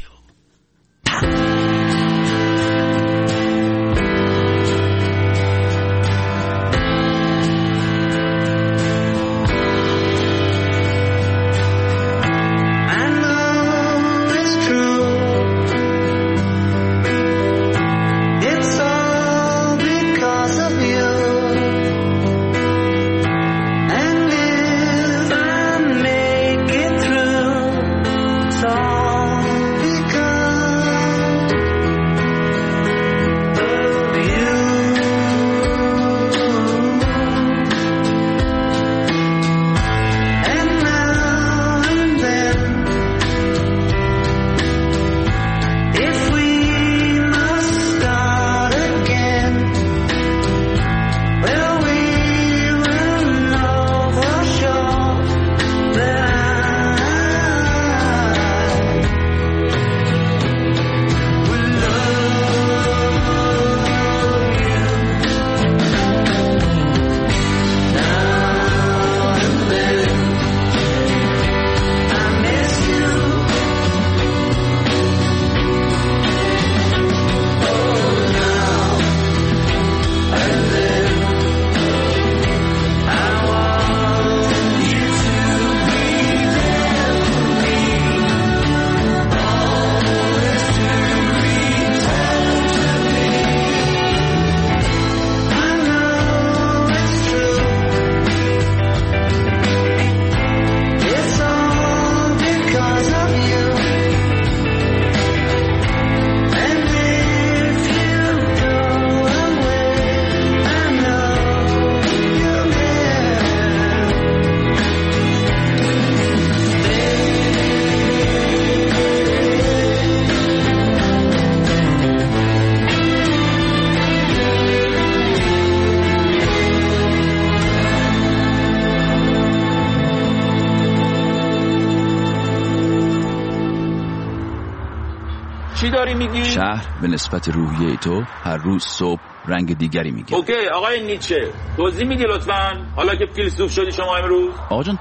[SPEAKER 3] چی داری میگی؟
[SPEAKER 1] شهر به نسبت روحیه تو هر روز صبح رنگ دیگری میگه.
[SPEAKER 3] اوکی آقای نیچه توضیح میدی لطفاً، حالا که فیلسوف شدی شما امروز؟
[SPEAKER 1] آقا جان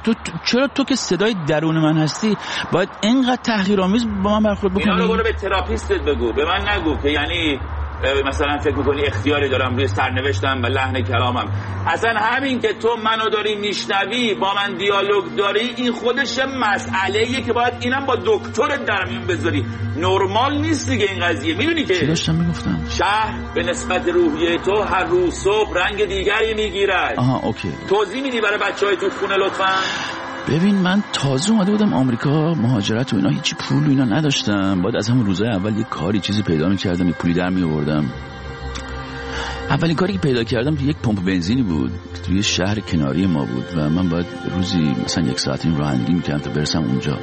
[SPEAKER 1] چرا تو که صدای درون من هستی باید اینقدر تحقیرآمیز با من برخورد بکنی؟
[SPEAKER 3] اینا رو برو به تراپیستت بگو، به من نگو که یعنی مثلا فکر میکنی اختیاری دارم روی سرنوشتم و لحن کلامم. اصلا همین که تو منو داری میشنوی، با من دیالوگ داری، این خودش مسئله‌ایه که باید اینم با دکترت در میون بذاری. نرمال نیست دیگه این قضیه. میدونی که
[SPEAKER 1] چی داشتم میگفتم؟
[SPEAKER 3] شهر به نسبت روحیه تو هر روز صبح رنگ دیگری میگیرد.
[SPEAKER 1] آها اوکی.
[SPEAKER 3] توضیح میدی برای بچهای تو خونه لطفاً؟
[SPEAKER 1] ببین من تازه اومده بودم آمریکا، مهاجرت و اینا، هیچی پول و اینا نداشتم. باید از همون روزای اول یه کاری چیزی پیدا می‌کردم، یه پولی در می‌آوردم. اولین کاری که پیدا کردم یک پمپ بنزینی بود توی شهر کناری ما بود و من باید روزی مثلا 1 ساعت این رانندگی می‌کردم تا برسم اونجا.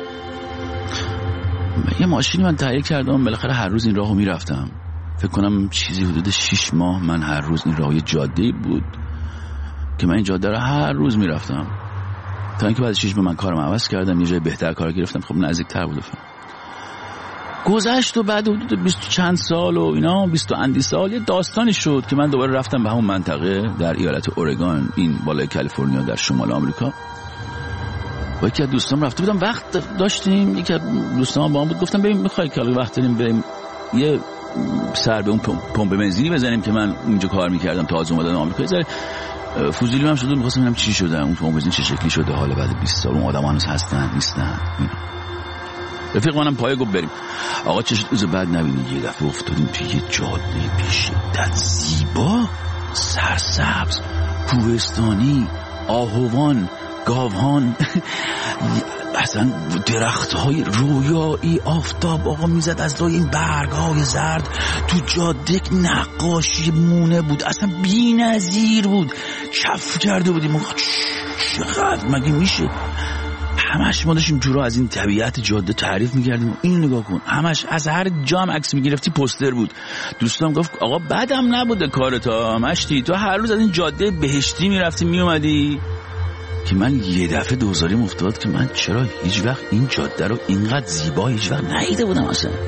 [SPEAKER 1] یه ماشینی من تهیه کردم، بالاخره هر روز این راهو میرفتم. فکر کنم چیزی حدود 6 ماه من هر روز این راه، یه جاده‌ای بود که من این جاده رو هر روز میرفتم تا اینکه بعد 6 ماه من کارم عوض کردم، یه جای بهتر کار گرفتم. خب نزدیک‌تر بود. گذشت و بعد حدود 20 چند سال و اینا 20 اندی سال یه داستانی شد که من دوباره رفتم به همون منطقه در ایالت اورگان، این بالای کالیفرنیا در شمال آمریکا. با یکی از دوستام رفته بودم، وقت داشتیم، یکی از دوستام با هم بود، گفتم ببین میخوای که وقت داریم بریم یه سر به اون پمپ بنزینی بزنیم که من اونجا کار میکردم تازه اومدم آمریکا. یه ذره فوزیلی هم شده، میخواستم ببینم چی شده، اون پمپ بنزین چه شکلی شده، حالا بعد 20 سال اون آدم هنوز هستن نیستن. رفیق منم پایه گفت بریم. آقا چه روز بعد نبینید یه دفعه افتادیم توی یه جاده بی شدت زیبا، سرسبز، کوهستانی، آهوان، گاوهان، اصلا درخت‌های رویایی، آفتاب آقا میزد از روی این برگ‌های زرد، تو جاده نقاشی مونه بود، اصلا بی‌نظیر بود، کف کرده بودیم. چقدر مگه میشه؟ همش ما داشتیم تو راه از این طبیعت جاده تعریف می‌کردیم. این نگاه کن، همش از هر جا هم عکس می‌گرفتی پوستر بود. دوستام گفت آقا بعدم نبوده کارتا، مشتی تو هر روز از این جاده بهشتی می‌رفتی میومدی. که من یه دفعه دوزاریم افتاد که من چرا هیچ وقت این جاده رو اینقدر زیبا هیچ وقت ندیده بودم.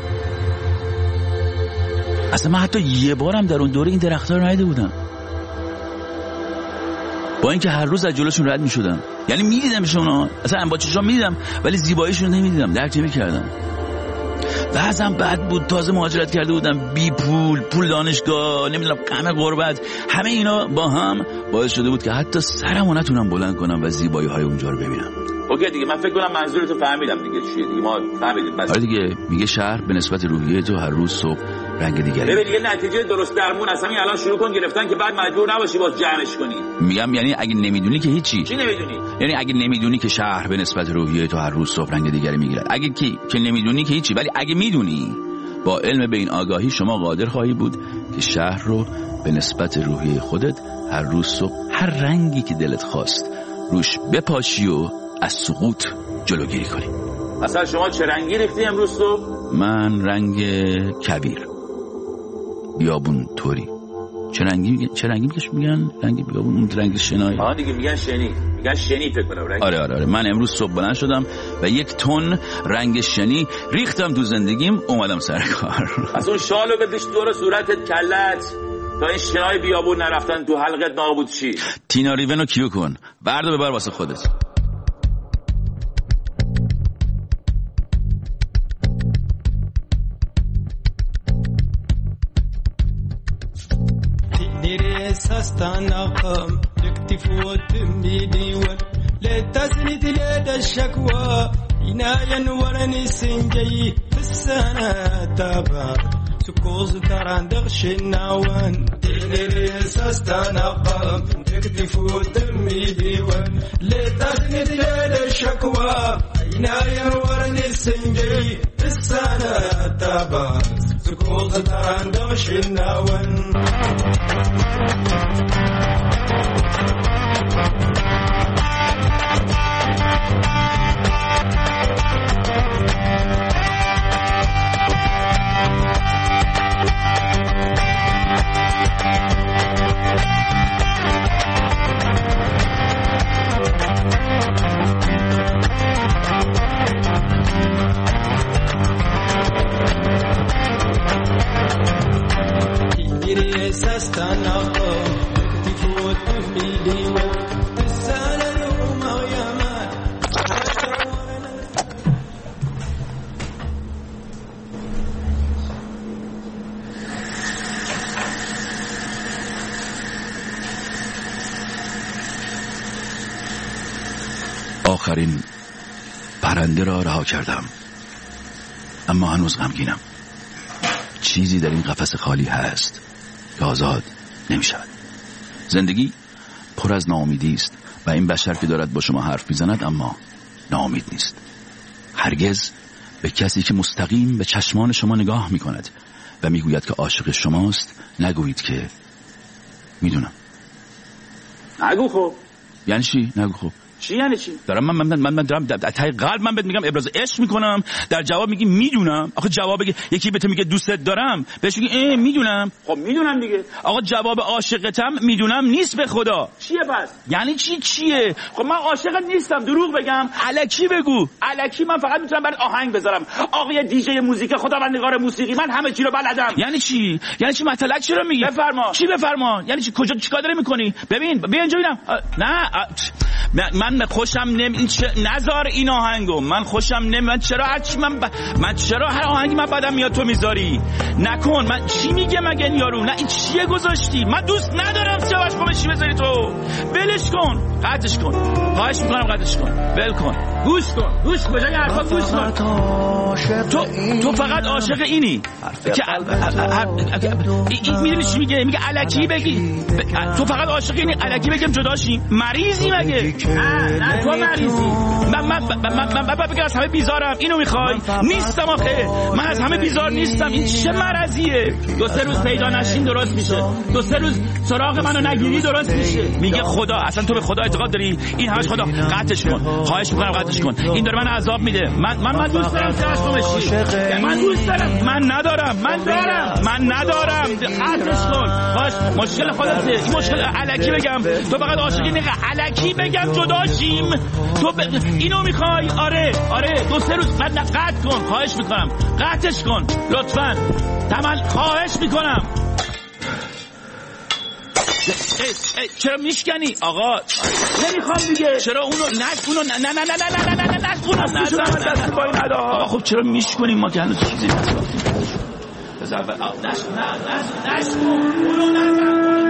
[SPEAKER 1] اصلا من حتی یه بارم در اون دوره این درخت‌ها رو ندیده بودم، با اینکه هر روز از جلوشون رد می‌شدم. یعنی می‌دیدمشون، اصلا با چشام می‌دیدم ولی زیباییشون نمی‌دیدم، درک نمی‌کردم. بعضم بد بود، تازه مهاجرت کرده بودم، بی پول دانشگاه، نمیدونم غم غربت، همه اینا با هم باعث شده بود که حتی سرمو نتونم بلند کنم و زیبایی‌های اونجا رو ببینم.
[SPEAKER 3] اوکی دیگه، من فکر کنم منظورتو فهمیدم دیگه چیه دیگه، ما فهمیدیم. بس
[SPEAKER 1] آره دیگه، میگه شهر به نسبت روحیه تو هر روز صبح رنگ دیگری.
[SPEAKER 3] ببین دیگه نتیجه درست درمون اصلا الان شروع کن گرفتن که بعد مجبور نباشی باز جمعش کنی.
[SPEAKER 1] میگم یعنی اگه نمیدونی که هیچی.
[SPEAKER 3] چی نمیدونی؟
[SPEAKER 1] یعنی اگه نمیدونی که شهر به نسبت روحیه تو هر روز صبح رنگ دیگری میگیره، اگه که نمیدونی که هیچی، ولی اگه میدونی با علم به این آگاهی شما قادر خواهی بود که شهر رو به نسبت روحیه خودت هر روز صبح هر رنگی که دلت خواست روش بپاشی و از سقوط جلوگیری کنی.
[SPEAKER 3] اصلا شما چه رنگی ریختی امروز صبح؟
[SPEAKER 1] من رنگ کبیر، بیابون توری. چه رنگی میگن؟ رنگ بیابون، اون رنگ شنایی.
[SPEAKER 3] آها دیگه میگن شنی فکر کنم رنگ.
[SPEAKER 1] آره من امروز صبح بلند شدم و 1 تن رنگ شنی ریختم تو زندگیم، اومدم سر کار.
[SPEAKER 3] از اون شالو بکش دور صورتت کلت تا این شنای بیابون نرفتن تو حلقت نابود چی.
[SPEAKER 1] تینا ریونو کیو کن، بردو ببر واسه خودت.
[SPEAKER 8] سستانقم يكتفوت ميديون لتسند لدى الشكوى عنايا ورني سنجي في السنة تابع سكوز تران دغش الناوان تنري سستانقم يكتفوت ميديون لتسند لدى الشكوى عنايا ورني سنجي في السنة تابع سكوز تران دغش الناوان
[SPEAKER 1] آخرین پرنده را رها کردم، اما هنوز غمگینم. چیزی در این قفس خالی هست که آزاد نمی شود. زندگی پر از ناامیدی است و این بشر که دارد با شما حرف میزند اما ناامید نیست. هرگز به کسی که مستقیم به چشمان شما نگاه می کند و می گوید که عاشق شماست نگویید که میدونم.
[SPEAKER 3] نگو خب.
[SPEAKER 1] یعنی چی؟ نگو خب.
[SPEAKER 3] چی یعنی چی؟
[SPEAKER 1] دارم من دارم در ته قلب من بهت میگم ابراز عشق میکنم، در جواب میگی میدونم. آخه جواب یکی به تو میگه دوستت دارم بهش میگی میدونم.
[SPEAKER 3] خب میدونم دیگه.
[SPEAKER 1] آقا جواب عاشقتم میدونم نیست به خدا.
[SPEAKER 3] چیه پس؟
[SPEAKER 1] یعنی چیه؟
[SPEAKER 3] خب من عاشقت نیستم، دروغ بگم؟
[SPEAKER 1] الکی بگو.
[SPEAKER 3] الکی من فقط میتونم برات آهنگ بذارم. آقای دیجی موزیک، خداوندگار موسیقی، من همه چی رو بلدم.
[SPEAKER 1] یعنی چی مطلق چرا میگی؟
[SPEAKER 3] بفرما.
[SPEAKER 1] چی بفرما؟ یعنی چی؟ کجا چیکار داری میکنی؟ ببین بیا اینجا ببینم. نه من خوشم نذار این آهنگو. من خوشم من چرا هر آهنگی من بعدم میاد تو میذاری؟ نکن. من چی میگه مگه این یارو؟ نه این چیه گذاشتی؟ من دوست ندارم سیاوش قمیشی بذاری تو. ولش کن، قطعش کن. خواهش میکنم قطعش کن. ول کن. گوش کجا حرفا گوش کن. تو فقط عاشق اینی که میدونی چی میگه الکی بگی. تو فقط عاشق اینی الکی بگم جداشیم. مریضی مگه؟ نه تو مریضی. من بگم از همه بیزارم. اینو میخوای؟ نیستم آخه. من از همه بیزار نیستم. این چه مرضیه؟ 2-3 روز پیدا نشین درست میشه. 2-3 روز سراغ منو نگیری درست میشه. میگه خدا. اصلا تو به خدا اعتقاد داری؟ این همش خدا. قطعش کن. خواهش میکنم قطعش کن. این داره من عذاب میده. من دوست دارم سرش بشی. من دوست دارم. من ندارم. قطعش کن. باش مشکل خودته. این مشکل الکی بگم. تو فقط عاشقی نگه الکی بگم جداشیم. تو اینو میخوای؟ آره 2-3 روز بعد قطع کن. خواهش میکنم قطعش کن لطفاً. خواهش میکنم. چرا میشکنی آقا؟
[SPEAKER 3] نمیخوام دیگه.
[SPEAKER 1] چرا اونو نه آقا خب چرا میشکنی؟ ما که هنوز چیزی بذار نشکن اونو نزن.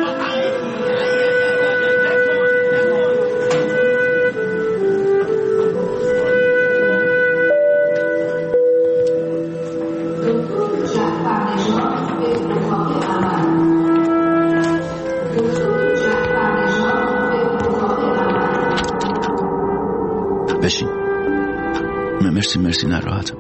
[SPEAKER 1] بشین. مرسی نراحتم.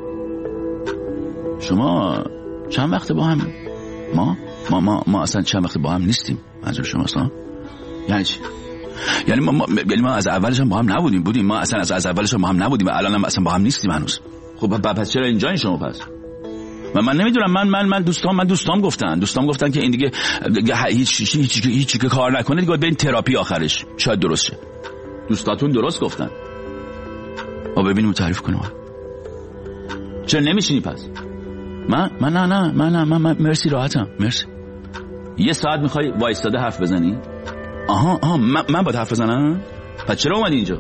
[SPEAKER 1] شما چند وقت با هم؟ ما اصلا چند وقت با هم نیستیم. منظور شما اصلا یعنی چی؟ یعنی ما از اولش هم با هم بودیم. ما اصلا از اولش هم با هم نبودیم و الان هم اصلا با هم نیستیم هنوز. خب پس چرا اینجا شما پس؟ من نمیدونم. من دوستام گفتن که این دیگه هیچ که کار نکنه دیگه بریم تراپی آخرش شاید درست شه. دوستاتون درست گفتن. ببینیم تعریف کنم. چرا نمیشینی پس؟ من مرسی راحتم. مرسی. 1 ساعت میخوای وایستاده حرف بزنی؟ آها من باید حرف بزنم؟ پس چرا اومدی اینجا؟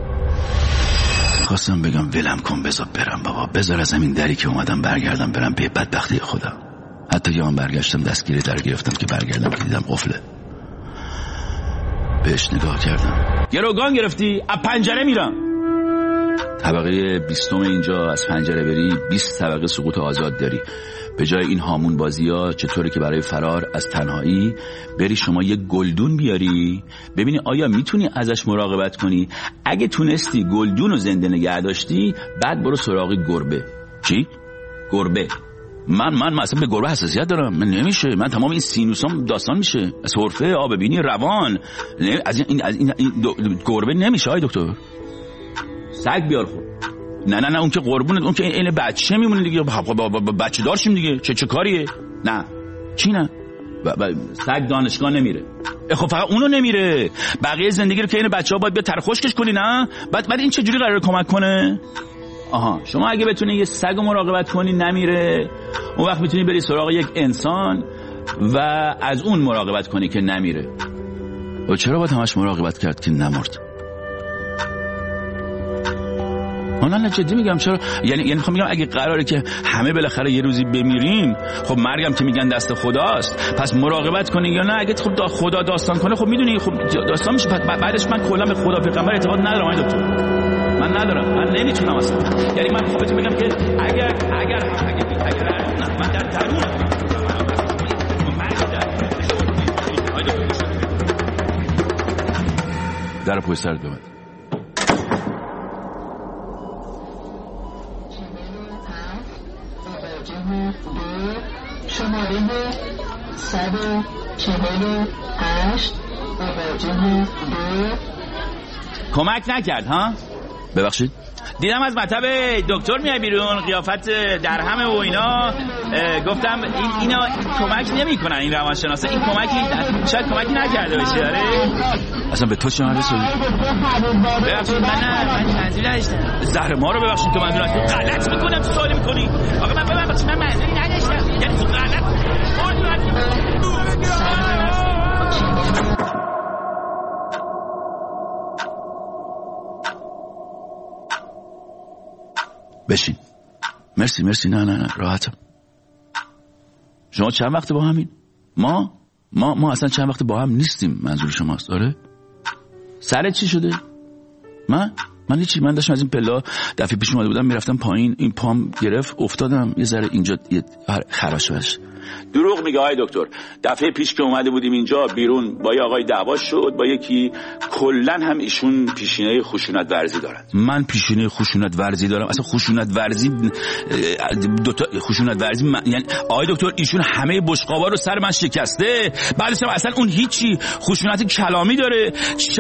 [SPEAKER 1] خواستم بگم ولم کن بذار برم بابا. بذار از همین دری که اومدم برگردم برم به بدبختی خودم. حتی که من برگشتم دستگیری در گرفتم که برگردم که دیدم قفله. بهش نگاه کردم. گروگان گرفتی؟ از پنجره میرم. طبقه 20 اینجا. از پنجره بری 20 طبقه سقوط آزاد داری. به جای این هامون بازی ها چطوری که برای فرار از تنهایی بری شما یه گلدون بیاری ببینی آیا میتونی ازش مراقبت کنی. اگه تونستی گلدون رو زنده نگه داشتی بعد برو سراغ گربه. چی؟ گربه. من اصلا به گربه حساسیت دارم. من نمیشه. من تمام این سینوسام داستان میشه. سرفه آب ببینی روان. از این گربه نمیشه. آی دکتر سگ بیار. خب نه اون که قربونت. اون که این بچه میمونه دیگه. بچه دارشیم دیگه. چه کاریه؟ نه چی نه؟ سگ دانشگاه نمیره. خب فقط اونو نمیره. بقیه زندگی رو که این بچه‌ها باید بیا ترخوشکش کنی. نه بعد این چه جوری قراره کمک کنه؟ شما اگه بتونی یه سگ رو مراقبت کنی نمیره، اون وقت میتونی بری سراغ یک انسان و از اون مراقبت کنی که نمیره. و چرا باید همش مراقبت کرد که نمرد؟ نه جدی میگم. چرا؟ یعنی میخوام بگم اگه قراره که همه بالاخره یه روزی بمیریم، خب مرگم که میگن دست خداست، پس مراقبت کنی یا نه؟ اگه خب خدا داستان کنه خب میدونی خب داستان میشه. بعدش من کلا به خدا پیغمبر اعتقاد ندارم. آقای دکتر من ندارم. من نمیتونم اصلا. یعنی من خودم بگم که اگر من در درون در پشت سرت ببند.
[SPEAKER 9] شماره 148 مواجه 2
[SPEAKER 3] کمک نکرد ها؟
[SPEAKER 1] ببخشید
[SPEAKER 3] دیدم از مطب دکتر میای بیرون، قیافت در همه و اینا، گفتم اینا کمک نمیکنن این روانشناسا، این کمکی شاید کمکی نکرده باشه. آره
[SPEAKER 1] اصلا به تو چه رسیدی؟
[SPEAKER 3] ببخشید من منظوری نداشتم.
[SPEAKER 1] زهر ما رو ببخشید تو منظور
[SPEAKER 3] تو غلط میکنم تو سوال میکنی. آقا من ببخشید من منظوری نداشتم، یعنی تو غلط
[SPEAKER 1] بشین. مرسی نه راحتم. شما چند وقت با همین؟ ما اصلا چند وقت با هم نیستیم منظور شماست. آره سرت چی شده؟ من هیچی، من داشتم از این پلا دفعه پیش اومده بودم میرفتم پایین، این پام گرفت افتادم یه ذره اینجا یه خراش بش.
[SPEAKER 3] دروغ میگه آقای دکتر. دفعه پیش که اومده بودیم اینجا بیرون با یه آقای دعوا شد با یکی، کلن هم ایشون پیشینه خشونت ورزی دارن.
[SPEAKER 1] من پیشینه خشونت ورزی دارم؟ اصلا خشونت ورزی دوتا خشونت ورزی یعنی آقای دکتر ایشون همه بشقابا رو سر من شکسته، بعدش هم اصلا اون هیچی خشونت کلامی داره.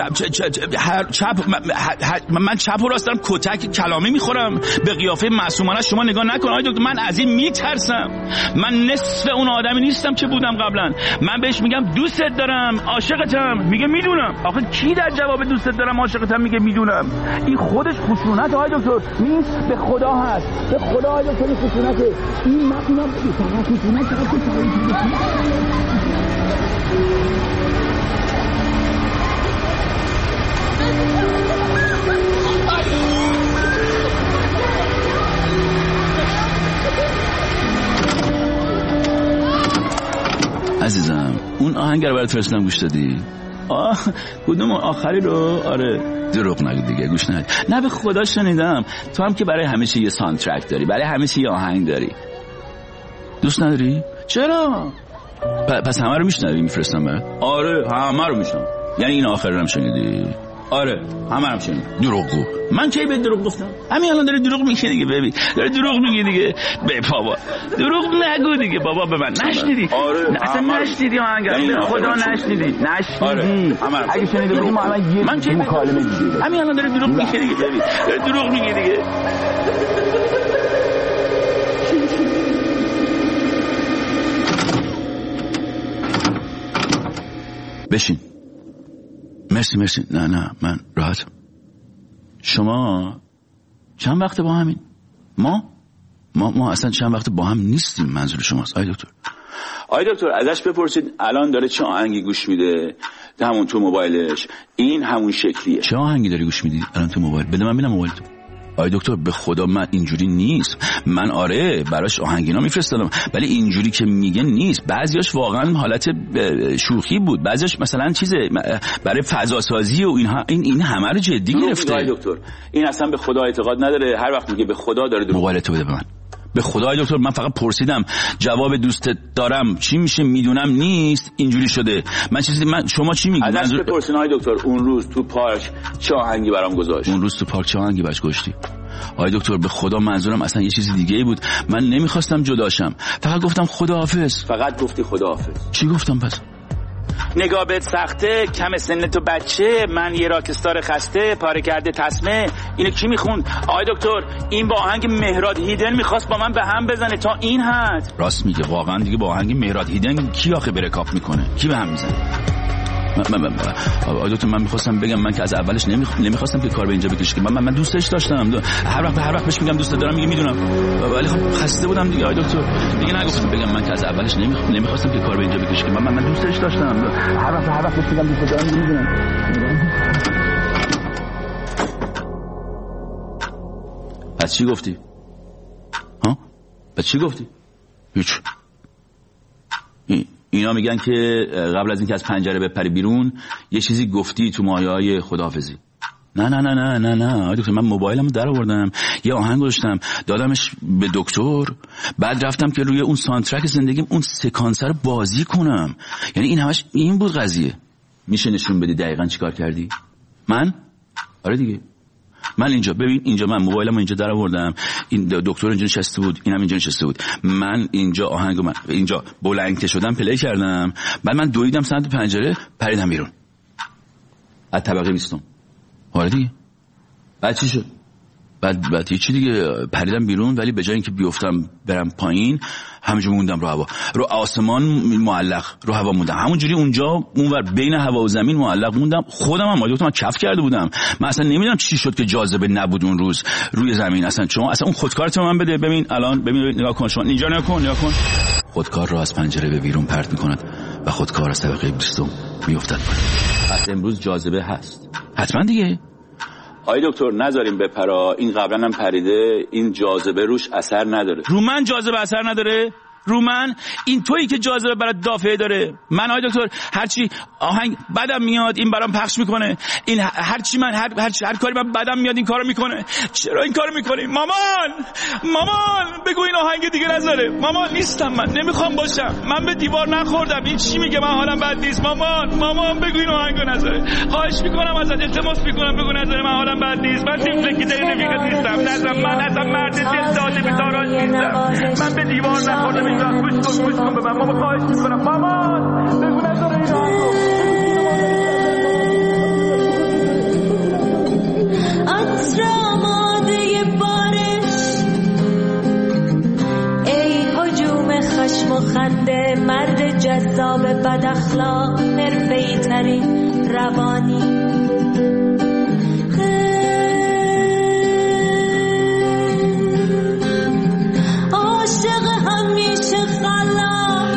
[SPEAKER 1] من چپ و راست دارم کتک کلامی میخورم به قیافه معصومانه. شما نگاه نکن آقای دکتر، من از این میترسم. من نصف اون آدمی نیستم که بودم قبلا. من بهش میگم دوستت دارم، عاشقتم، میگه میدونم. آخه کی در جواب دوستت دارم عاشقتم میگه میدونم؟ این خودش خشونت آقای دکتر نیست، به خدا هست. به خدا آقای دکتر این خشونته. این متنم عزیزم اون آهنگ رو برات فرستادم گوش دادی؟ کدوم آخری رو؟ آره دروغ نگو دیگه گوش ندی. نه به خدا شنیدم. تو هم که برای همه چی یه ساندترک داری، برای همه چی یه آهنگ داری. دوست نداری؟ چرا؟ پس همه رو میشنوی میفرستم برات؟ آره همه رو میشنوم. یعنی این آخر رو هم شنیدی؟ آره همه هم شنیدم. دروغگو. من کی به دروغ گفتم؟ همین الان داره دروغ میگه دیگه. ببین داره دروغ میگه دیگه. به بابا دروغ نگو دیگه بابا. به من نشنیدی؟
[SPEAKER 3] آره
[SPEAKER 1] اصلا نشنیدی آهنگ رو. خدا نشنیدی.
[SPEAKER 3] آره
[SPEAKER 1] اگه شنیده بودی ما الان یه
[SPEAKER 3] من کی
[SPEAKER 1] مکالمه می‌دیدیم. همین الان داره دروغ میگه دیگه. ببین داره دروغ میگه دیگه. بشین. مرسی نه من راحتم. شما چند وقت با همین؟ ما اصلا چند وقت با هم نیستیم منظور شماست آقای دکتر ازش بپرسید الان داره چه آهنگی گوش میده همون تو موبایلش. این همون شکلیه. چه آهنگی داری گوش میدی الان تو موبایل؟ بده من ببینم موبایل تو. آقای دکتر به خدا من اینجوری نیست. من آره براش آهنگینا میفرستادم ولی اینجوری که میگه نیست. بعضیاش واقعا حالت شوخی بود، بعضیاش مثلا چیزه برای فضا سازی و اینها. این همه رو جدی گرفته. آقای دکتر این اصلا به خدا اعتقاد نداره. هر وقت میگه به خدا داره. موبایل تو بده به من. به خدا دکتر من فقط پرسیدم جواب دوستت دارم چی میشه میدونم نیست اینجوری شده. من شما چی میگی؟ ازش بپرسین آقای دکتر اون روز تو پارک چه آهنگی برام گذاشت؟ اون روز تو پارک چه آهنگی براش گذاشتی؟ آقای دکتر به خدا منظورم اصلا یه چیز دیگه بود. من نمیخواستم جداشم، فقط گفتم خداحافظ. فقط گفتی خداحافظ. چی گفتم پس؟
[SPEAKER 3] نگاه بهت سخته، کم سن تو بچه، من یه راکستار خسته، پاره کرده تسمه. اینو کی میخوند؟ آقای دکتر این با آهنگ مهراد هیدن میخواست با من به هم بزنه تا این حد.
[SPEAKER 1] راست میگه واقعا دیگه با آهنگ مهراد هیدن کی آخه برکاپ میکنه؟ کی به هم میزنه؟ آقای دکتر من میخواستم بگم من که از اولش نمیخواستم که کار به اینجا بکشه که من دوستش داشتم. هر وقت بهش میگم دوست دارم میگه میدونم، ولی خب خسته بودم دیگه. آقای دکتر دیگه نگفتم بگم من که از اولش نمیخواستم که کار به اینجا بکشه که من دوستش داشتم. هر وقت بهش میگم دوست دارم میگه میدونم. پس چی گفتی؟ پس چی گفتی؟ هیچ. اینا میگن که قبل از اینکه از پنجره بپری بیرون یه چیزی گفتی تو مایه‌های خداحافظی. نه دکتر من موبایلمو در آوردم یه آهنگ گذاشتم دادمش به دکتر، بعد رفتم که روی اون ساندترک زندگیم اون سکانس رو بازی کنم. یعنی این همش این بود قضیه. میشه نشون بدی دقیقاً چیکار کردی؟ من؟ آره دیگه من اینجا ببین اینجا من موبایلمو اینجا در آوردم، این دکتر اینجا نشسته بود، اینم اینجا نشسته بود، من اینجا آهنگو من اینجا بلند که شدم پلی کردم، بعد من دویدم سمت پنجره پریدم بیرون از طبقه 20. آره دیگه. بعد چی شد؟ بعد چی دیگه، پریدم بیرون، ولی به جای اینکه بیفتم برم پایین همونجوری موندم رو هوا، رو آسمان معلق رو هوا موندم، همونجوری اونجا اونور بین هوا و زمین معلق موندم. خودم هم دکتر من کف کرده بودم، من اصلا نمیدونم چی شد که جاذبه نبود اون روز روی زمین. اصلا شما اصلا اون خودکارت من بده، ببین الان، ببین نگاه کن، شما اینجا نگاه کن. خودکار رو از پنجره به بیرون پرت میکند و خودکار از طبقه 20 میافتد پایین. پس امروز جاذبه هست حتما دیگه.
[SPEAKER 3] آی دکتر نذاریم بپرا، این قبلا هم پریده، این جاذبه روش اثر نداره.
[SPEAKER 1] رو من جاذبه اثر نداره؟ رو من؟ این تویی که جاذبه برات دافعه داره. من آی دکتر هرچی آهنگ بدم میاد این برام پخش میکنه، این هرچی من هر کاری من بدم میاد این کارو میکنه. چرا این کارو میکنی؟ مامان بگو این آهنگ دیگه نذاره. مامان نیستم، من نمیخوام باشم، من به دیوار نخوردم، این چی میگه، من حالم بد نیست. مامان بگو این آهنگو نذاره، خواهش میکنم ازت، التماس میکنم بگو نذاره، من حالم بد نیست، من دیگه رفیقت نیستم، من اصلا مرد دل داده به تاراج نیستم، من به دیوار نخوردم. گوش کن به من، مامان خواهش میکنم، مامان بگو نذاره این آهنگو.
[SPEAKER 5] عطر آماده بارش، ای هجوم خشم و خنده، مرد جذاب بد اخلاق، حرفه‌ای ترین روانی، عاشق همیشه خلا،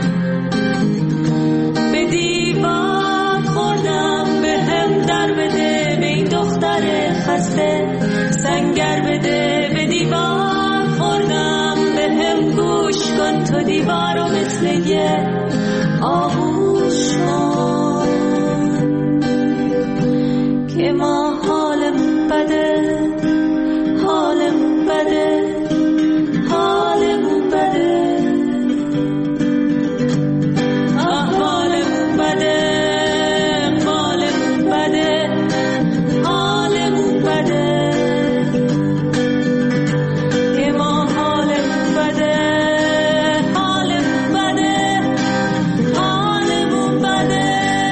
[SPEAKER 5] به دیوار خوردم، به هم در بده، به این دختر خسته سنگر بده، به دیوار خوردم، به هم گوش کن، تو دیوار رو مثل یه آغوش کن، که ما حالمون بده، حالمون بده، حالمون بده، حالمون بده، حالمون بده، حالمون بده، که ما حالمون بده، حالمون بده، حالمون بده.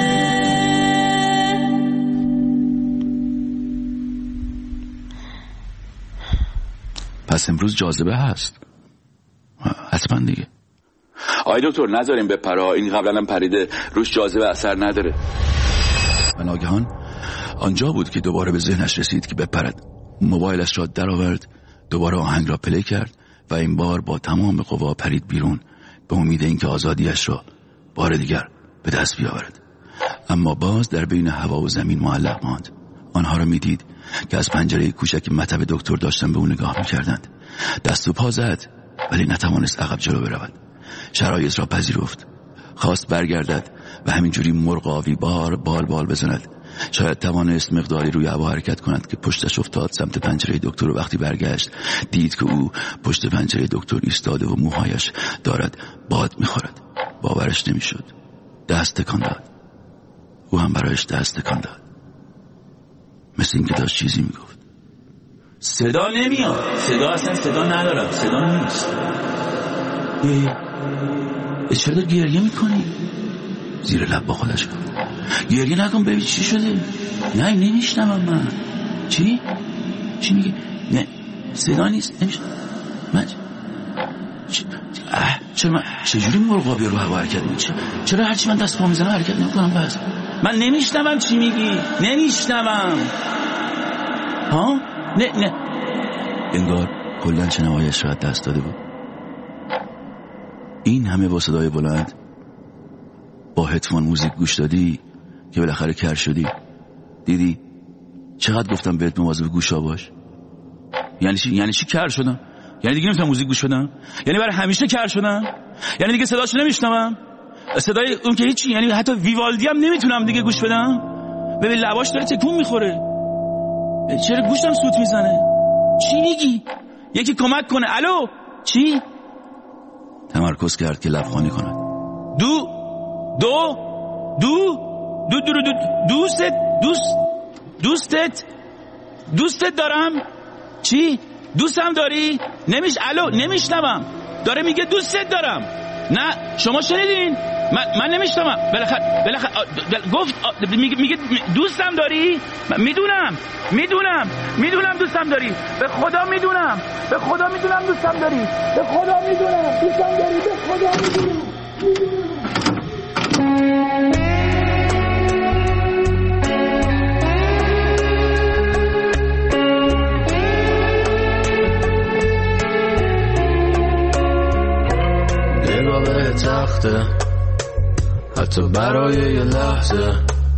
[SPEAKER 1] پس امروز جاذبه هست حتما دیگه.
[SPEAKER 3] آی دکتر نذاریم بپرا، این قبلا هم پریده، روش جاذبه اثر نداره.
[SPEAKER 1] و ناگهان آنجا بود که دوباره به ذهنش رسید که بپرد. موبایلش را در آورد، دوباره آهنگ را پلی کرد و این بار با تمام قوا پرید بیرون به امید اینکه آزادیش را بار دیگر به دست بیاورد. اما باز در بین هوا و زمین معلق ماند. آنها را میدید که از پنجره کوچک مطب دکتر داشتن به او نگاه میکردند. دست و پا زد ولی نتوانست عقب جلو برود. شرایط را پذیرفت، خواست برگردد و همینجوری مرغاوی بال بزند. شاید توانست مقداری روی هوا حرکت کند که پشتش افتاد سمت پنجره دکتر و وقتی برگشت دید که او پشت پنجره دکتر ایستاده و موهایش دارد باد میخورد. باورش نمیشد. دست تکان داد. او هم برایش دست تکان داد، مثل اینکه داشت چیزی میگفت.
[SPEAKER 3] صدا نمیاد، صدا اصلا صدا ندارم، صدا نیست.
[SPEAKER 1] چرا گریه میکنی؟ زیر لب با خودش گفت گریه نکن، ببین چی شده. نه نمیشنم من. چی میگی؟ نه صدا نیست، نمیشنم من. چجوری مرغابی رو هوا حرکت میکنه؟ چرا هرچی من دست پا میزنم حرکت نمیکنم؟ بس من نمیشنوم چی میگی، نمیشنوم. ها؟ نه انگار کلن شنوایش را دست داده بود. این همه با صدای بلند با هدفون موزیک گوش دادی که بالاخره کر شدی. دیدی چقدر گفتم بهت مواظب گوشا باش. یعنی چی کر شدم؟ یعنی دیگه نمیتونم موزیک گوش بدم؟ یعنی برای همیشه کر شدم؟ یعنی دیگه صداشو نمیشنوم؟ صدای اون که هیچی، یعنی حتی ویوالدی هم نمیتونم دیگه گوش بدم؟ ببین لباش داره تکون میخوره. چرا گوشم سوت میزنه؟ چی میگی؟ یکی کمک کنه. الو چی؟ تمرکز کرد که لبخانی کند. دوستت دارم. چی؟ دوستم داری؟ الو نمیشنوم. داره میگه دوستت دارم. نه شما شنیدین؟
[SPEAKER 3] من نمیشتم. بالاخره گفت میگه دوستم داری؟ میدونم دوستم داری. به خدا میدونم دوستم داری. به خدا میدونم دوستم داری. به خدا میدونم.
[SPEAKER 9] به تخته حتی برای یه لحظه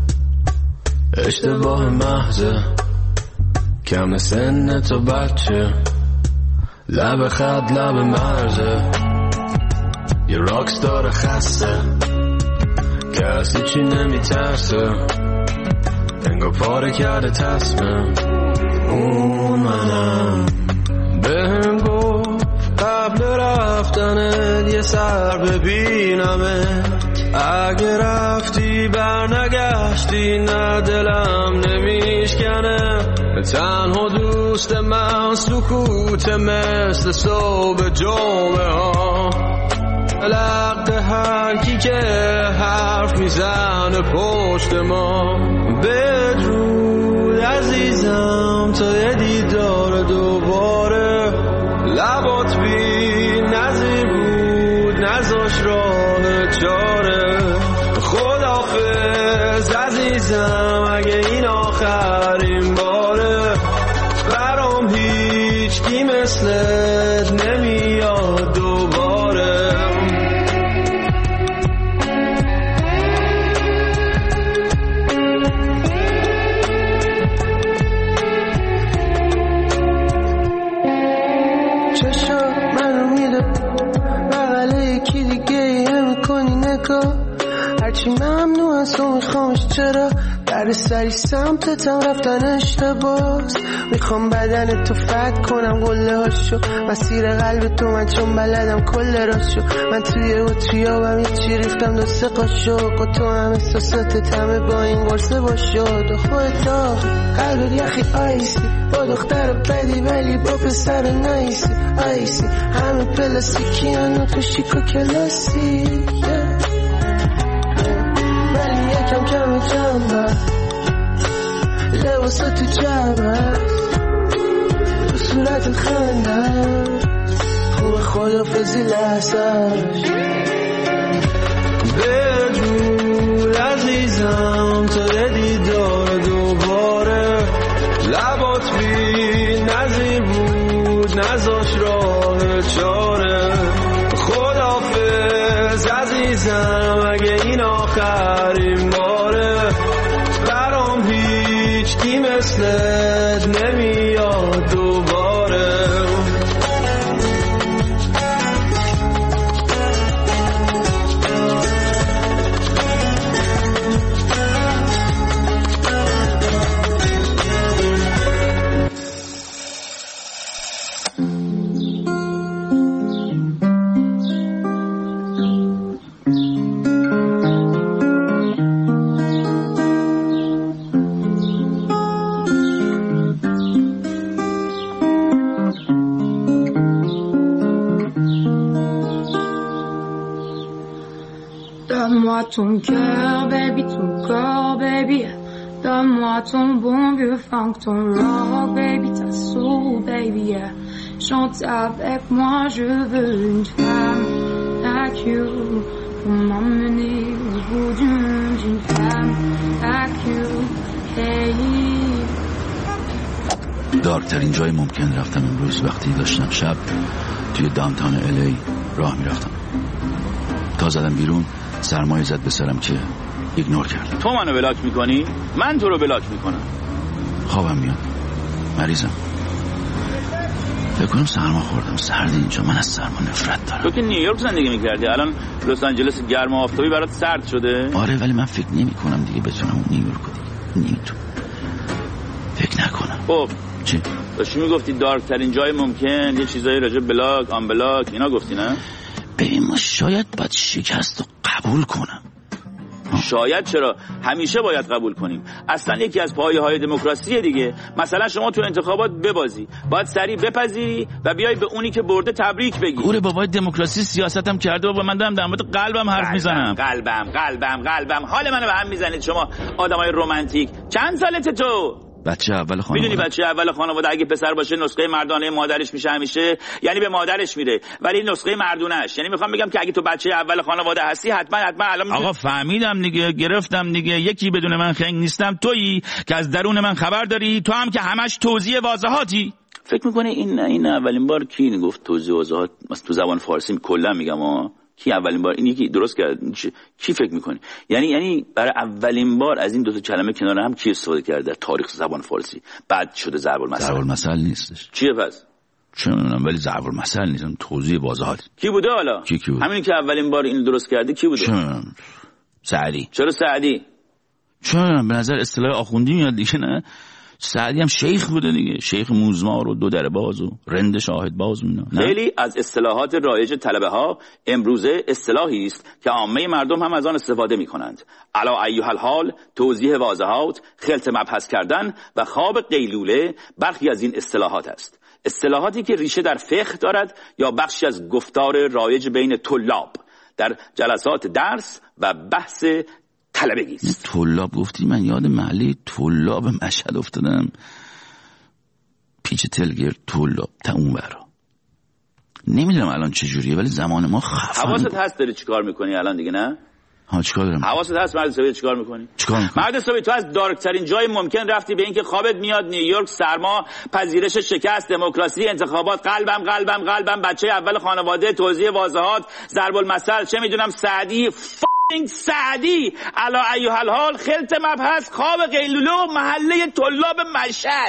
[SPEAKER 9] اشتباه محضه کم سن تو بچه لب خط لب مرزه یه راکستار خسته کسی چی نمیترسه انگار پاره کرده تصمیم اون منم بهم گفت قبل رفتنت یه سر ببینمت اگه رفتی برنگشتی نه دلم نمیشکنه تنها دوست من سکوت مثل صبح جمعه ها لقد هر کی که حرف میزنه پشت ما بدرود عزیزم تا یه دیدار دوباره لبات بی نظیر بود نذاش راه چاره خداحافظ عزیزم اگه این آخرین باره برام هیچ کی مثلت نمیاد دوباره هرچی ممنوع از تو میخوامش چرا در سری سمتتم رفتن اشتباس میخوام بدن تو فتح کنم گله هاشو مسیر قلب تو من چون بلدم کل راشو من توی اتریابم یه چی ریختم دو سه قاشق و تو هم احساساتت همه با این قرصه باشد و خودت قلبت یخی آیسی با دختر بدی ولی با پسر نایسی آیسی همه پلاستیکی هنو تو شیک و کلاسی ولی یکم کم جنبه لباسا تو جبه تو صورت خنده خوب خدافزی لحظهش بدرود عزیزم تا یه دیدار دوباره لبات بی نظیر بود نذاش راه چاره خداحافظ عزیزم اگه این آخرین باره برام هیچ کی مثلت نمیاد دوباره
[SPEAKER 10] Donne-moi ton cœur, baby, ton corps, baby. Donne-moi ton bon vieux funk, ton rock, baby, ta soul, baby, yeah. Chante avec moi, je veux une femme like you pour m'emmener au bout du monde, une femme like you, hey.
[SPEAKER 1] دارکترین جای ممکن رفتم امروز وقتی داشتم شب توی داونتاون الی راه میرفتم تا زدم بیرون سرمایه زد به سرم که ایگنور کردم.
[SPEAKER 3] تو منو بلاک میکنی؟ من تو رو بلاک میکنم.
[SPEAKER 1] خوابم میاد، مریضم، فکر کنم سرما خوردم، سرد اینجا، من از سرما نفرت دارم.
[SPEAKER 3] تو که نیویورک زندگی میکردی، الان لس آنجلس گرم و آفتابی برات سرد شده؟
[SPEAKER 1] آره ولی من فکر نمی کنم دیگه بتونم اون نیویورک رو دیگه نمیتونم، فکر نکنم.
[SPEAKER 3] خب
[SPEAKER 1] چی؟
[SPEAKER 3] داشتی میگفتی دارک ترین جای ممکن یه چیزایی راجع بلاک آن بلاک اینا گفتی نه؟
[SPEAKER 1] ببین ما شاید باید شکست رو قبول کنم.
[SPEAKER 3] شاید چرا همیشه باید قبول کنیم. اصلا یکی از پایه‌های دموکراسی دیگه. مثلا شما تو انتخابات ببازی، باید سریع بپذیری و بیای به اونی که برده تبریک بگی.
[SPEAKER 1] گوره بابای دموکراسی سیاستم کرده و من دارم در مورد قلبم حرف میزنم.
[SPEAKER 3] قلبم حال منو به هم میزنید شما آدمای رمانتیک. چند سالته تو؟
[SPEAKER 1] بچه اول خانواده.
[SPEAKER 3] میدونی بچه اول خانواده اگه پسر باشه نسخه مردانه مادرش میشه همیشه، یعنی به مادرش میره، ولی نسخه مردونه‌اش. یعنی میخوام بگم که اگه تو بچه اول خانواده هستی حتما الان
[SPEAKER 1] آقا فهمیدم دیگه، گرفتم دیگه. یکی بدون من خنگ نیستم، تویی که از درون من خبر داری، تو هم که همش توضیح واضحاتی.
[SPEAKER 3] فکر میکنه این اولین بار کی گفت توضیح واضحات؟ تو زبان فارسی کلا میگم کی اولین بار این یکی درست کرد؟ کی فکر میکنی؟ یعنی برای اولین بار از این دو تا کلمه کنار هم کی استفاده کرده در تاریخ زبان فارسی؟ بعد شده ضرب المثل.
[SPEAKER 1] ضرب المثل نیستش.
[SPEAKER 3] چیه پس؟
[SPEAKER 1] چه میدونم، ولی ضرب المثل نیست، توضیح واضحات.
[SPEAKER 3] کی بوده حالا؟
[SPEAKER 1] کی بود؟
[SPEAKER 3] همین که اولین بار این درست کرده کی بوده؟
[SPEAKER 1] سعدی.
[SPEAKER 3] چرا سعدی؟
[SPEAKER 1] چون به نظر اصطلاح آخوندی میاد دیگه. نه سعدی هم شیخ بوده دیگه، شیخ موزمار و دو در باز و رند شاهد باز مینا.
[SPEAKER 3] خیلی از اصطلاحات رایج طلبه ها امروزه اصطلاحی است که عامه مردم هم از آن استفاده میکنند. علا ایها الحال توضیح واضحات، خلط مبحث کردن و خواب قیلوله برخی از این اصطلاحات است. اصطلاحاتی که ریشه در فقه دارد یا بخشی از گفتار رایج بین طلاب در جلسات درس و بحث طلبگی است.
[SPEAKER 1] طلاب گفتی، من یاد محله طلاب مشهد افتادم. پیچ تلگر طلاب تا اون برا نمیدونم الان چجوریه، ولی زمان ما خفن.
[SPEAKER 3] حواست هست داری چیکار میکنی الان دیگه؟ نه
[SPEAKER 1] چیکار دارم؟
[SPEAKER 3] حواست هست مرد حسابی چیکار میکنی؟ مرد حسابی تو از دارک ترین جای ممکن رفتی به اینکه خوابت میاد نیویورک، سرما، پذیرش شکست، دموکراسی، انتخابات، قلبم، بچه اول خانواده، توضیح واضحات، ضرب المثل، چه میدونم سعدی، علا ایها الحال، خلط مبحث، خواب قیلوله و محله طلاب مشهد.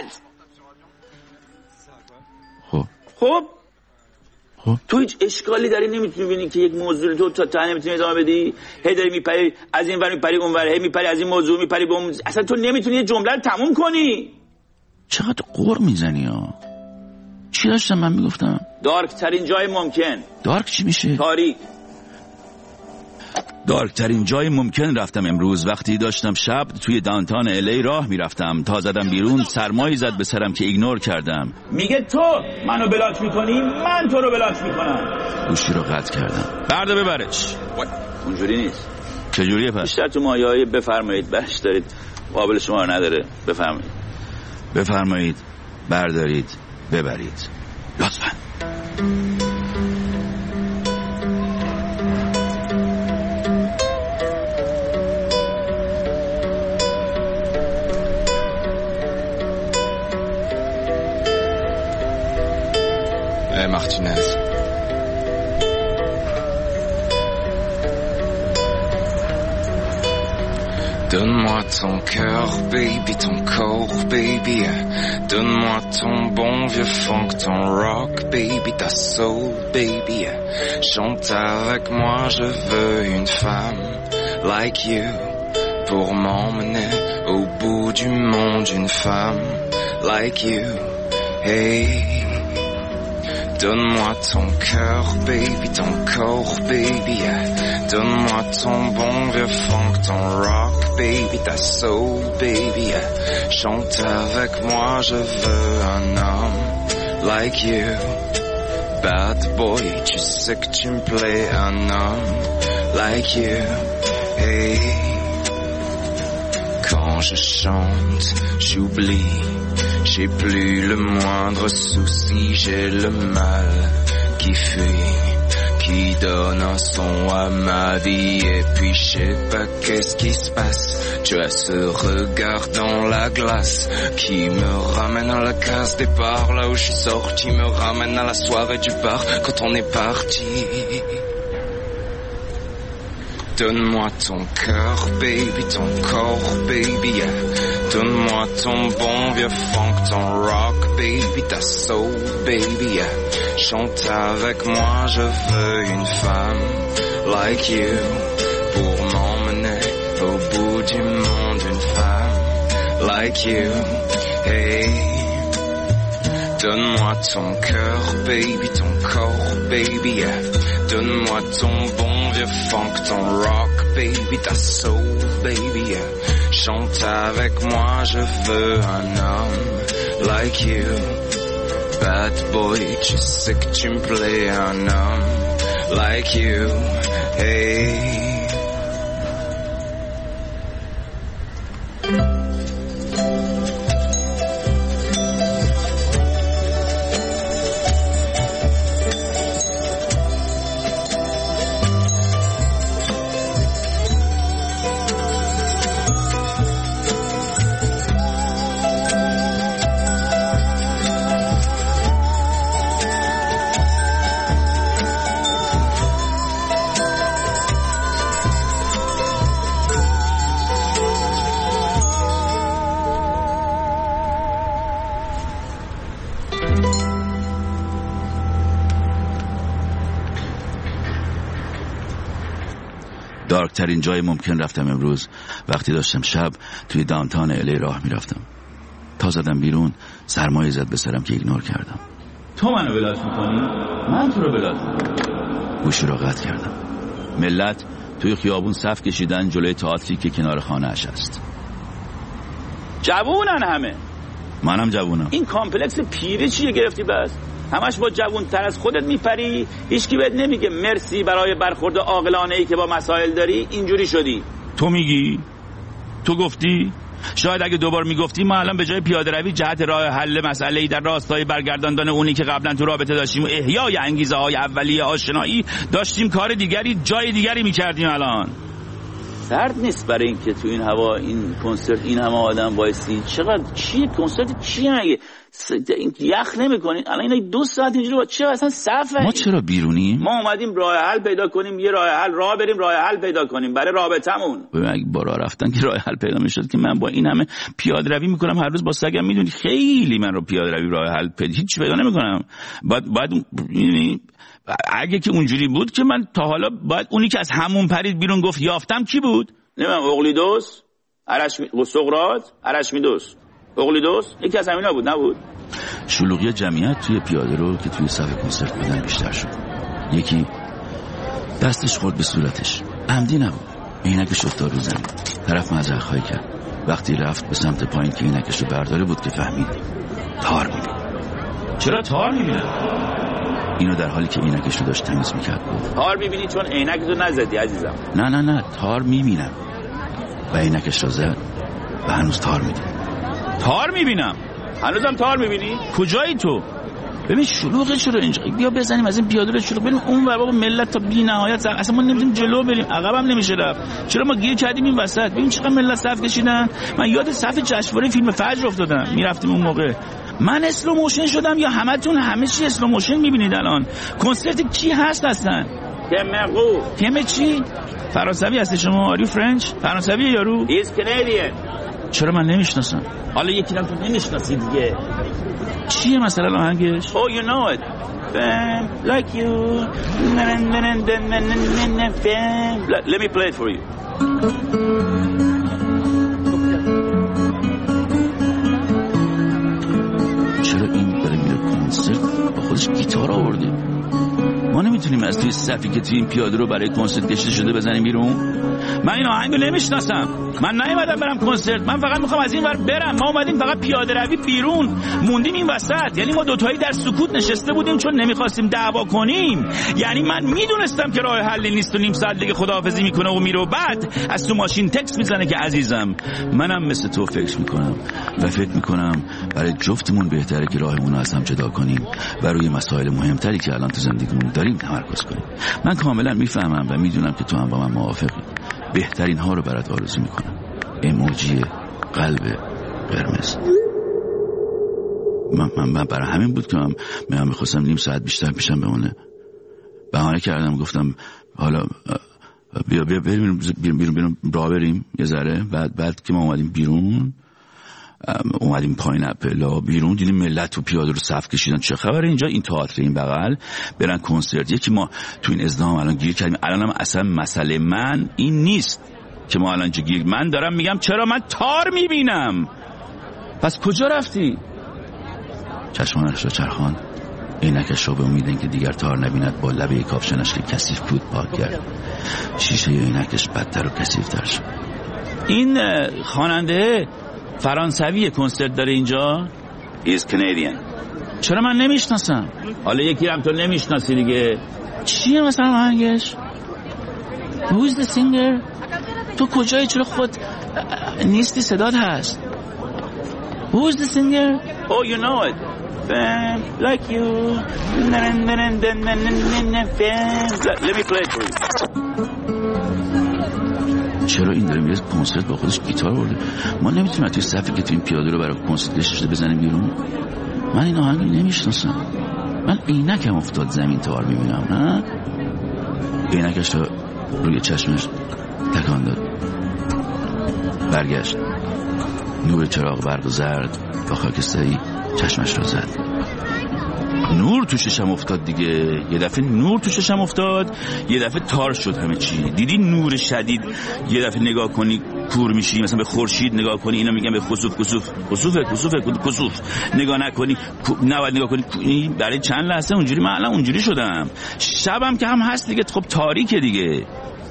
[SPEAKER 3] خب تو هیچ اشکالی داری نمیتونی ببینی که یک موضوع تو تا نمیتونی ادامه بدی؟ هی داری میپری از این ور میپری اون ور، هی میپری از این موضوع میپری به اون، اصلا تو نمیتونی یه جمله رو تموم کنی.
[SPEAKER 1] چقدر قور میزنی ها؟ چی داشتم من میگفتم؟
[SPEAKER 3] دارک ترین جای ممکن.
[SPEAKER 1] دارک چی میشه؟
[SPEAKER 3] تاریک.
[SPEAKER 1] دارک ترین جای ممکن رفتم امروز. وقتی داشتم شب توی دانتان الی راه میرفتم، تا زدم بیرون سرمایی زد به سرم که ایگنور کردم.
[SPEAKER 3] میگه تو منو بلاک میکنی، من تو رو بلاک میکنم.
[SPEAKER 1] گوشی رو قطع کردم. برده ببرش.
[SPEAKER 3] اونجوری نیست.
[SPEAKER 1] چجوریه پس؟
[SPEAKER 3] بیشتر تو مایه‌های بفرمایید برش دارید، قابل شما رو نداره.
[SPEAKER 1] بفرمایید بردارید ببرید لطفاً.
[SPEAKER 11] Martinez. Donne-moi ton cœur, baby, ton corps, baby. Donne-moi ton bon vieux funk, ton rock, baby, ta soul, baby. Chante avec moi, je veux une femme like you pour m'emmener au bout du monde. Une femme like you, hey. Donne-moi ton cœur, baby, ton corps, baby. Donne-moi ton bon vieux funk, ton rock, baby, ta soul, baby. Chante avec moi, je veux un homme like you. Bad boy, tu sais que tu me plais, un homme like you. Hey. Quand je chante, j'oublie. J'ai plus le moindre souci, j'ai le mal qui fuit, qui donne un son à ma vie. Et puis je sais pas qu'est-ce qui se passe. Tu as ce regard dans la glace qui me ramène à la case départ, là où je suis sorti, me ramène à la soirée du bar quand on est parti. Donne-moi ton cœur, baby, ton corps, baby. Donne-moi ton bon vieux funk, ton rock, baby, ta soul, baby. Chante avec moi, je veux une femme like you pour m'emmener au bout du monde. Une femme like you, hey. Donne-moi ton cœur, baby, ton corps, baby, yeah. Donne-moi ton bon vieux funk, ton rock, baby, ta soul, baby, yeah. Chante avec moi, je veux un homme like you. Bad boy, tu sais que tu me plais, un homme like you, hey.
[SPEAKER 1] دارکترین جای ممکن رفتم امروز وقتی داشتم شب توی داونتاون الی راه میرفتم. تا زدم بیرون سرمایه زد به سرم که ایگنور کردم.
[SPEAKER 3] تو منو بلاک میکنی؟ من تو رو بلاک میکنم.
[SPEAKER 1] گوشی رو قطع کردم. ملت توی خیابون صف کشیدن جلوی تئاتری که کنار خانه اش است.
[SPEAKER 3] جوونن همه.
[SPEAKER 1] منم جوونم.
[SPEAKER 3] این کامپلکس پیری چیه گرفتی بس؟ همش با جوون‌تر از خودت میپری، هیچکی بهت نمیگه مرسی برای برخورد عاقلانه‌ای که با مسائل داری، اینجوری شدی.
[SPEAKER 1] تو میگی؟ تو گفتی؟ شاید اگه دوبار میگفتی ما الان به جای پیاده روی جهت راه حل مسئله‌ای در راستای برگرداندن اونی که قبلا تو رابطه داشتیم و احیای انگیزه‌های اولیه آشنایی داشتیم کار دیگری جای دیگری میکردیم. الان
[SPEAKER 3] سرد نیست برای این که تو این هوا این کنسرت این همه آدم وایسی؟ چقدر چیه کنسرت چیه مگه؟ این یخ نمی‌کنین؟ الان اینا 2 ساعت اینجوری با چه اصلا صفه؟
[SPEAKER 1] ما چرا بیرونیم؟
[SPEAKER 3] ما اومدیم راه حل پیدا کنیم، یه راه حل راه بریم راه حل پیدا کنیم برای رابطمون.
[SPEAKER 1] اگه با راه رفتن که راه حل پیدا میشد که من با این همه پیاده روی میکنم هر روز با سگم، میدونی خیلی من رو پیاده روی راه حل هیچ پیدا نمیکنم. بعد اگه که اونجوری بود که من تا حالا باید اونی که از همون پرید بیرون گفت یافتم کی بود؟
[SPEAKER 3] نمیدونم، اقلیدوس، سقراط، ارشمیدس. اقلیدوس یکی از همینا بود نبود؟
[SPEAKER 1] شلوغی جمعیت توی پیاده رو که توی صف کنسرت بودن بیشتر شد. یکی دستش خورد به صورتش، عمدی نبود، عینکش افتاد رو زمین. طرف معذرت خواهی کرد. وقتی رفت به سمت پایین که عینکش رو برداره بود که فهمید تار می‌بینه.
[SPEAKER 3] چرا تار می‌بینه؟
[SPEAKER 1] اینو در حالی که عینکش رو داشت تمیز می‌کرد بود.
[SPEAKER 3] تار می‌بینی چون عینکتو نزدی عزیزم.
[SPEAKER 1] نه تار می‌بینم. و عینکش رو زد و هنوز تار می‌بینه.
[SPEAKER 3] تار می‌بینم. هنوزم تار می‌بینی؟
[SPEAKER 1] کجایی تو؟ ببین شلوغه چرا اینجا؟ بیا بزنیم از این پیاده رو شلوغ بریم اون ور بابا، ملت تا بی‌نهایت اصلا ما نمی‌تونیم جلو بریم، عقبم نمیشه رفت. چرا ما گیر کردیم این وسط؟ ببین چقدر ملت صف کشیدن. من یاد صف جشنواره فیلم فجر افتادم. میرفتیم اون موقع. من اسلو موشن شدم یا همتون همه چی اسلو موشن می‌بینید الان؟ کنسرت کی هست اصلا؟ تم چی؟ فرانسوی هستی شما؟ آری فرنچ؟ فرانسوی یارو؟
[SPEAKER 3] ایز کانادین.
[SPEAKER 1] چرا من نمیشناسم؟
[SPEAKER 3] حالا یکی رو تو نمیشناسی دیگه.
[SPEAKER 1] چیه مثلا آهنگش؟
[SPEAKER 3] Oh you know it. Like you. Let me play it for you.
[SPEAKER 1] چرا این برای میره کنسرت با خودش گیتار آورده؟ ما نمیتونیم از توی صفی که توی این پیاده رو برای کنسرت کشیده شده بزنیم بیرون؟ من این آهنگو نمیشناسم. من نیومدم برم کنسرت، من فقط میخوام از این ور برم. ما اومدیم فقط پیاده روی بیرون، موندیم این وسط. یعنی ما دوتایی در سکوت نشسته بودیم چون نمیخواستیم دعوا کنیم. یعنی من میدونستم که راه حلی نیست و نیم ساعت دیگه خداحافظی میکنه و میره و بعد از تو ماشین تکست میزنه که عزیزم منم مثل تو فکر میکنم و فکر میکنم برای جفتمون بهتره که راهمون رو از هم جدا کنیم و روی مسائل مهمتری که الان تو زندگیمون داریم تمرکز کنیم. من کاملا میفهمم و میدونم که تو هم با من موافقی. بهترین ها رو برات آرزو میکنم. ایموجی قلب قرمز. من برای همین بود که من میخواستم نیم ساعت بیشتر پیشم بمونه. بهانه کردم گفتم حالا بیا بیرون راه بریم یه ذره. بعد که ما اومدیم پایین اپلا بیرون دیدیم ملت تو پیاده رو صف کشیدن. چه خبره اینجا؟ این تئاتر این بغل برن کنسرت. یکی ما تو این ازدحام الان گیر کردیم. الانم اصلا مسئله من این نیست که ما الان گیر. من دارم میگم چرا من تار میبینم. پس کجا رفتی؟ چشمانش را چرخاند. عینکش را به امید اینکه دیگر تار نبیند با لبه کاپشنش که کثیف بود پاک کرد. شیشه عینکش بدتر و کثیفتر شد. این خواننده فرانسوی کنسرت داره اینجا؟
[SPEAKER 3] He's Canadian.
[SPEAKER 1] چرا من نمیشناسم؟
[SPEAKER 3] حالا یکی هم تو نمیشناسی دیگه.
[SPEAKER 1] چیه مثلا آهنگش؟ Who's the singer؟ تو کجایی؟ چرا خود نیستی؟ صدات هست. Who's the singer؟
[SPEAKER 3] Oh, you know it. Like you. Let me play it for you.
[SPEAKER 1] چرا این داره میره کنسرت با خودش گیتار برده؟ ما نمیتونیم توی صفی که تو این پیاده رو برای کنسرت شده بزنیم بیرون؟ من این آهنگ نمیشناسم. من عینکم افتاد زمین تار میبینم. نه عینکش رو روی چشمش تکان داد. برگشت. نور چراغ برق زرد با خاکستری چشمش رو زد. نور تو چشم افتاد دیگه. یه دفعه نور تو چشم افتاد، یه دفعه تار شد همه چی. دیدی نور شدید یه دفعه نگاه کنی کور میشی، مثلا به خورشید نگاه کنی، اینا میگن به خسوف نگاه نکنی، نباید نگاه کنی. برای چند لحظه اونجوری من الان اونجوری شدم. شبم که هم هست دیگه، خب تاریکه دیگه.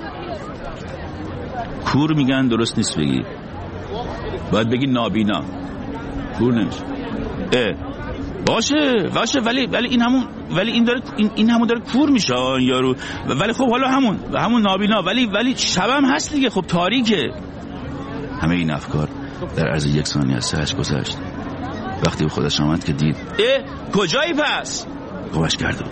[SPEAKER 1] کور میگن درست نیست بگی، باید بگی نابینا. کور نمیشه. باشه ولی این همون داره کور میشه یارو. ولی خب حالا همون نابینا، ولی شبم هست دیگه، خب تاریکه. همه این افکار در عرض 1 ثانیه از سرش گذشت. وقتی به خودش آمد که دید کجایی پس؟ گمش کردم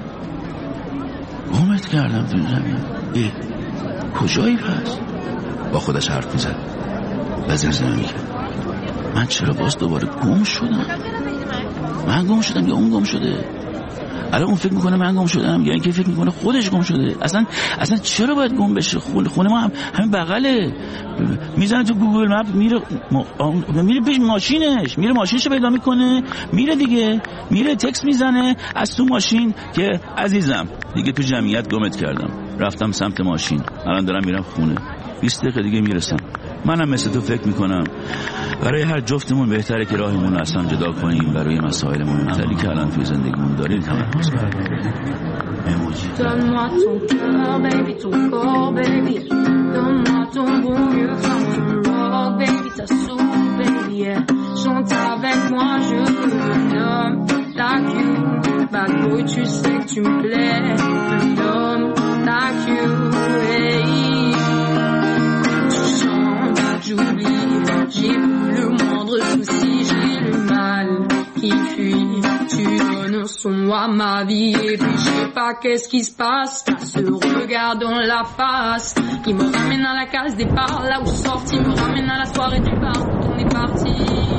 [SPEAKER 1] تو زمین. کجایی پس؟ با خودش حرف میزد و زمزمه میکرد من چرا باز دوباره گم شدم؟ من گم شدم یا اون گم شده؟ الان اون فکر میکنه من گم شدم یا اینکه فکر میکنه خودش گم شده؟ اصلا چرا باید گم بشه؟ خونه ما همین بغله. میزنه تو گوگل مپ، میره پیش ماشینش، میره ماشینش پیدا میکنه، میره دیگه، میره تکست میزنه از تو ماشین که عزیزم دیگه تو جمعیت گمت کردم، رفتم سمت ماشین، الان دارم میرم خونه، 20 دقیقه دیگه میرسم. منم مثل تو فکر میکنم برای هر جفتمون بهتره که راهمون رو اصلا جدا کنیم، برای مسائل مهمتری که الان توی زندگیمون داریم تمرکز کنیم.
[SPEAKER 10] Donne-moi ton cœur, baby, ton corps, baby. Donne-moi ton bon vieux funk rock, baby, ta soul, baby, yeah. Chante avec moi, je veux un homme like you. Bad boy, tu sais que tu me plais. Un homme like you, hey. Tu chantes, j'oublie. J'ai plus le moindre souci, j'ai le mal qui fuit. Tu donnes un son à ma vie et puis je sais pas qu'est-ce qui se passe. T'as ce regard dans la face qui me ramène à la case départ, là où sorti me ramène à la soirée du bar quand on est parti.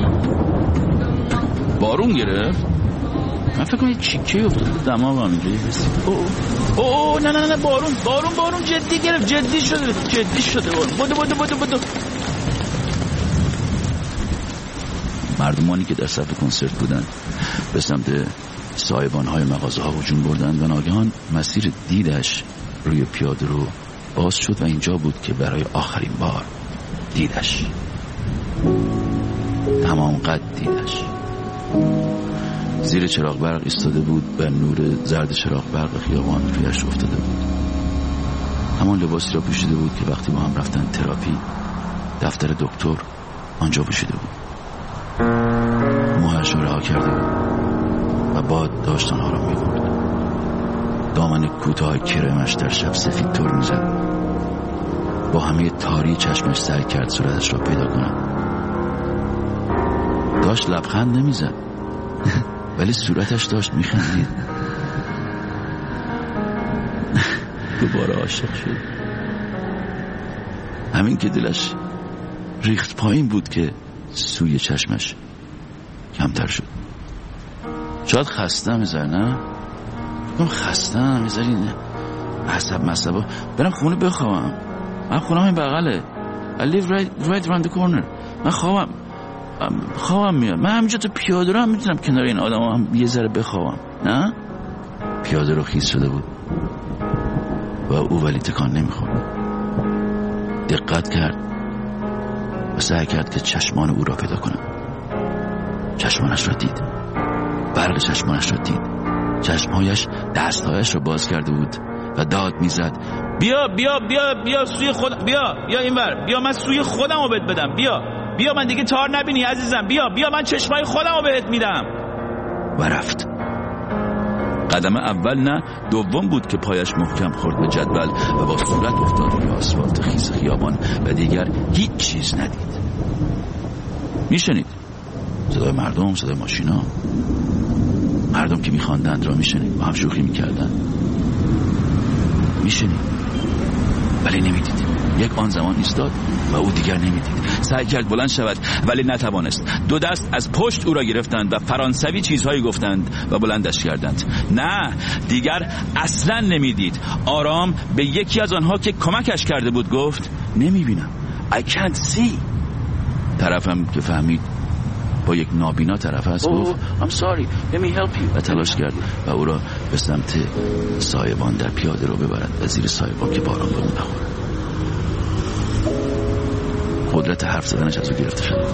[SPEAKER 1] بارون گرفت. من فکر کنم چیکه افتاد دماغم اینجوری رسید. اوه نه بارون جدی گرفت، جدی شده. بدو. مردمانی که در صف کنسرت بودن به سمت صاحبان‌های مغازه‌ها هجوم بردند و ناگهان مسیر دیدش روی پیاده رو باز شد و اینجا بود که برای آخرین بار دیدش. تمام قد دیدش. زیر چراغ برق ایستاده بود و نور زرد چراغ برق خیابان رویش افتاده بود. همان لباسی را پوشیده بود که وقتی با هم رفتن تراپی دفتر دکتر آنجا پوشیده بود. موهاش را رها کرده بود و باد داشت آنها را می‌برد. دامن کوتاه کرمش در شب سفید تر می‌زد. با همه تاری چشمش سعی کرد صورتش را پیدا کند. داشت لبخند نمی‌زد ولی صورتش داشت می‌خندید. دوباره عاشق شد. همین که دلش ریخت پایین بود که سوی چشمش کمتر شد. شاید خسته میذاره، نه؟ بگم خسته میذاری مصبا برم خونه بخوابم. من خونه همین بغله. I live right around the corner. من خوابم میاد. من همینجا تو پیاده رو هم میتونم کنار این آدم هم یه ذره بخوابم، نه؟ پیاده رو خیس شده بود و او ولی تکان نمیخورد. دقت کرد و سعی کرد که چشمان او را پیدا کنم. چشمانش را دید. برق چشمانش را دید. چشمهایش دستهایش را باز کرده بود و داد میزد بیا بیا بیا بیا سوی خود، بیا اینور، بیا من سوی خودم رو بهت بدم، بیا من دیگه تار نبینی عزیزم، بیا من چشمای خودم رو بهت میدم. و رفت. قدم اول نه دوم بود که پایش محکم خورد به جدول و با صورت افتاد روی آسفالت خیس خیابان و دیگر هیچ چیز ندید. میشنید صدای مردم، صدای ماشینا، مردم که میخواندند را میشنید، با هم شوخی میکردند. میشنید ولی نمیدید. یک آن زمان ایستاد و او دیگر نمیدید. سعی کرد بلند شود ولی نتوانست. دو دست از پشت او را گرفتند و فرانسوی چیزهایی گفتند و بلندش کردند. نه دیگر اصلا نمیدید. آرام به یکی از آنها که کمکش کرده بود گفت نمیبینم. I can't see. طرفم که فهمید با یک نابینا طرف است گفت I'm sorry let me help you و تلاش کرد و او را به سمت سایبان در پیاده رو ببرد و زیر سایبان که باران به اون نخورد. قدرت حرف زدنش از او گرفته شد.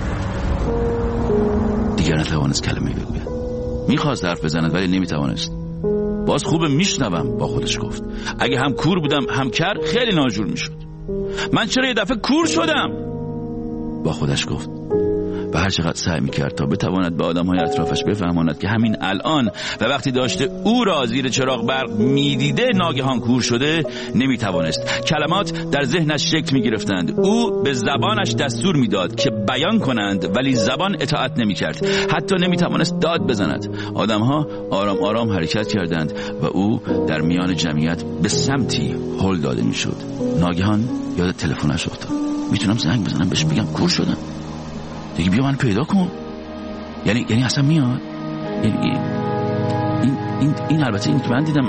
[SPEAKER 1] دیگر نتوانست کلمه بگوید. میخواست حرف بزند ولی نمیتوانست. باز خوبه میشنوم با خودش گفت. اگه هم کور بودم هم کر خیلی ناجور میشد. من چرا یه دفعه کور شدم؟ با خودش گفت. و هر چقدر سعی میکرد تا بتواند به آدمهای اطرافش بفهماند که همین الان و وقتی داشته او را زیر چراغ برق میدیده ناگهان کور شده نمیتوانست. کلمات در ذهنش شکل میگرفتند. او به زبانش دستور میداد که بیان کنند ولی زبان اطاعت نمیکرد. حتی نمیتوانست داد بزند. آدمها آرام آرام حرکت کردند و او در میان جمعیت به سمتی هل داده میشد. ناگهان یاد تلفنش افتاد. میتونم زنگ بزنم بهش بگم کور شدم. دیگه بیا من پیدا کن. یعنی اصلا میاد. این البته این که من دیدم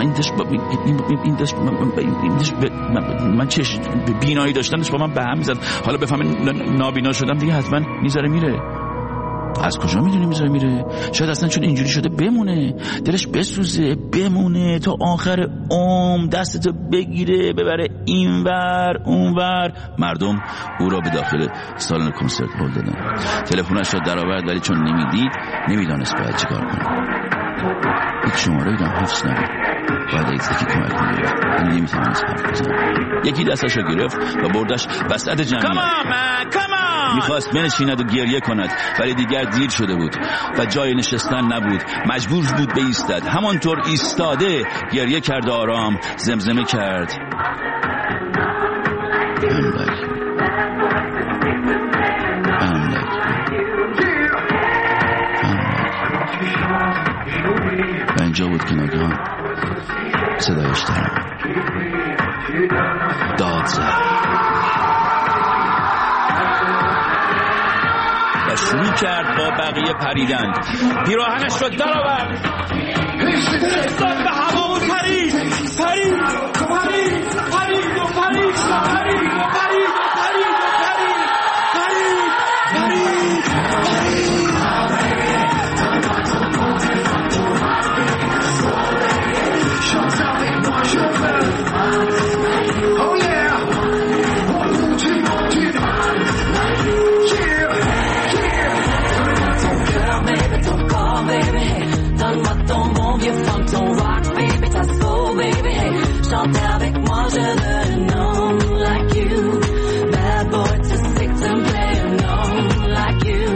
[SPEAKER 1] من چش بینایی داشتنش با من به هم میزد. حالا بفهمه نابینا شدم دیگه حتما میذاره میره. از کجا میدونی میذاره میره؟ شاید اصلا چون اینجوری شده بمونه، دلش بسوزه، بمونه تا آخر دستتو بگیره ببره اینور اونور. مردم او را به داخل سالن کنسرت هل دادن. تلفنش را درآورد ولی چون نمیدید نمیدانست باید چیکار کنه. یک شماره دام حفظ نبود. باید یکی کمک میگرفت ولی نمیتونست حرف بزنه. یکی دستش را گرفت و بردش وسط جمعیت. میخواست بنشیند و گریه کند ولی دیگر دیر شده بود و جای نشستن نبود. مجبور بود بایستد. همانطور ایستاده گریه کرد. آرام زمزمه کرد و اینجا بود که ناگهان صدایش داد زد و شروع کرد با بقیه پریدن. پیراهنش را در آورد، فرستاد به هوا و پرید پرید پرید پرید و پرید و پرید و پرید و پرید و پرید chante avec moi, je veux un homme like you. Bad boy to stick to play an homme like you.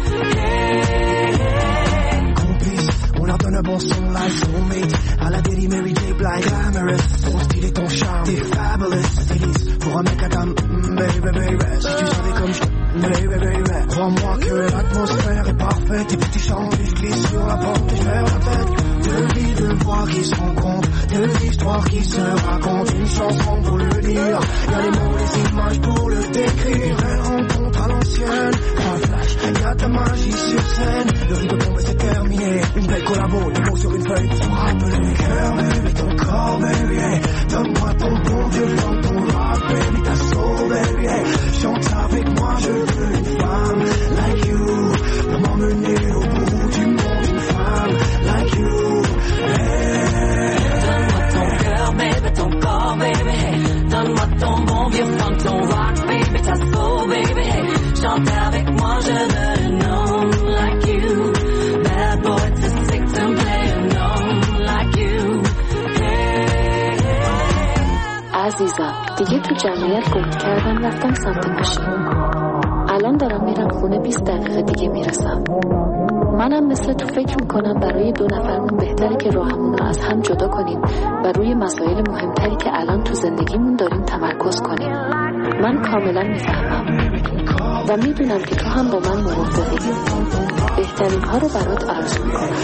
[SPEAKER 1] Yeah.
[SPEAKER 12] Complice, on leur donne un bon son like soulmate. À la Daily Mary J. Blige, glamorous. Ton style et ton charme, t'es fabulous. Délice pour un mec à dame, baby, baby. Si tu savais comme je baby, baby. Crois-moi que l'atmosphère est parfaite. Et puis tu chantes, je glisse sur la porte et je lève la tête. Deux vies, deux voix qui se rencontrent, deux histoires qui se racontent, une chanson pour le dire, y'a les mots, les images pour le décrire, elle rencontre à l'ancienne, un flash, y'a ta magie sur scène, le rideau tombe et c'est terminé, une belle collabo, les mots sur une feuille pour se rappeler, cœur baby, ton corps baby, hey. Donne-moi ton bon Dieu, chante ton rock baby, ta soul baby, hey. Chante avec moi, je veux une femme like you, pour m'emmener au bout du monde, une femme like you.
[SPEAKER 7] Donne-moi ton cœur, baby, ton corps, baby, hey. Donne-moi ton bon vieux funk, ton rock, baby, ta soul, baby, hey. Chante avec moi, je veux un homme like you. Bad boy to stick to
[SPEAKER 13] عزیزم دیگه تو جمعیت گم کردم رفتم سمت ماشین. الان دارم میرم خونه 20 دقیقه دیگه میرسم. منم مثل تو فکر میکنم برای 2 نفرمون بهتره که راهمون رو از هم جدا کنیم و روی مسائل مهمتری که الان تو زندگیمون داریم تمرکز کنیم. من کاملا میفهمم و میدونم که تو هم با من موافقی. بهترین ها رو برات آرزو میکنم.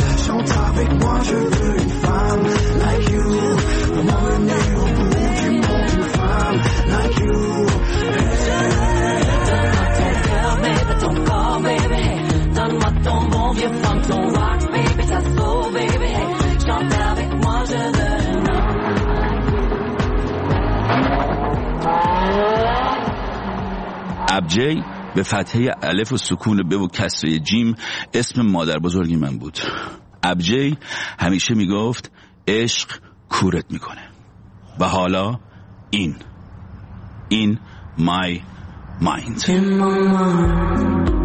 [SPEAKER 1] ابجی به فتحه الف و سکون ب و کسره جیم اسم مادر بزرگی من بود. ابجی همیشه میگفت عشق کورت میکنه و حالا این my mind.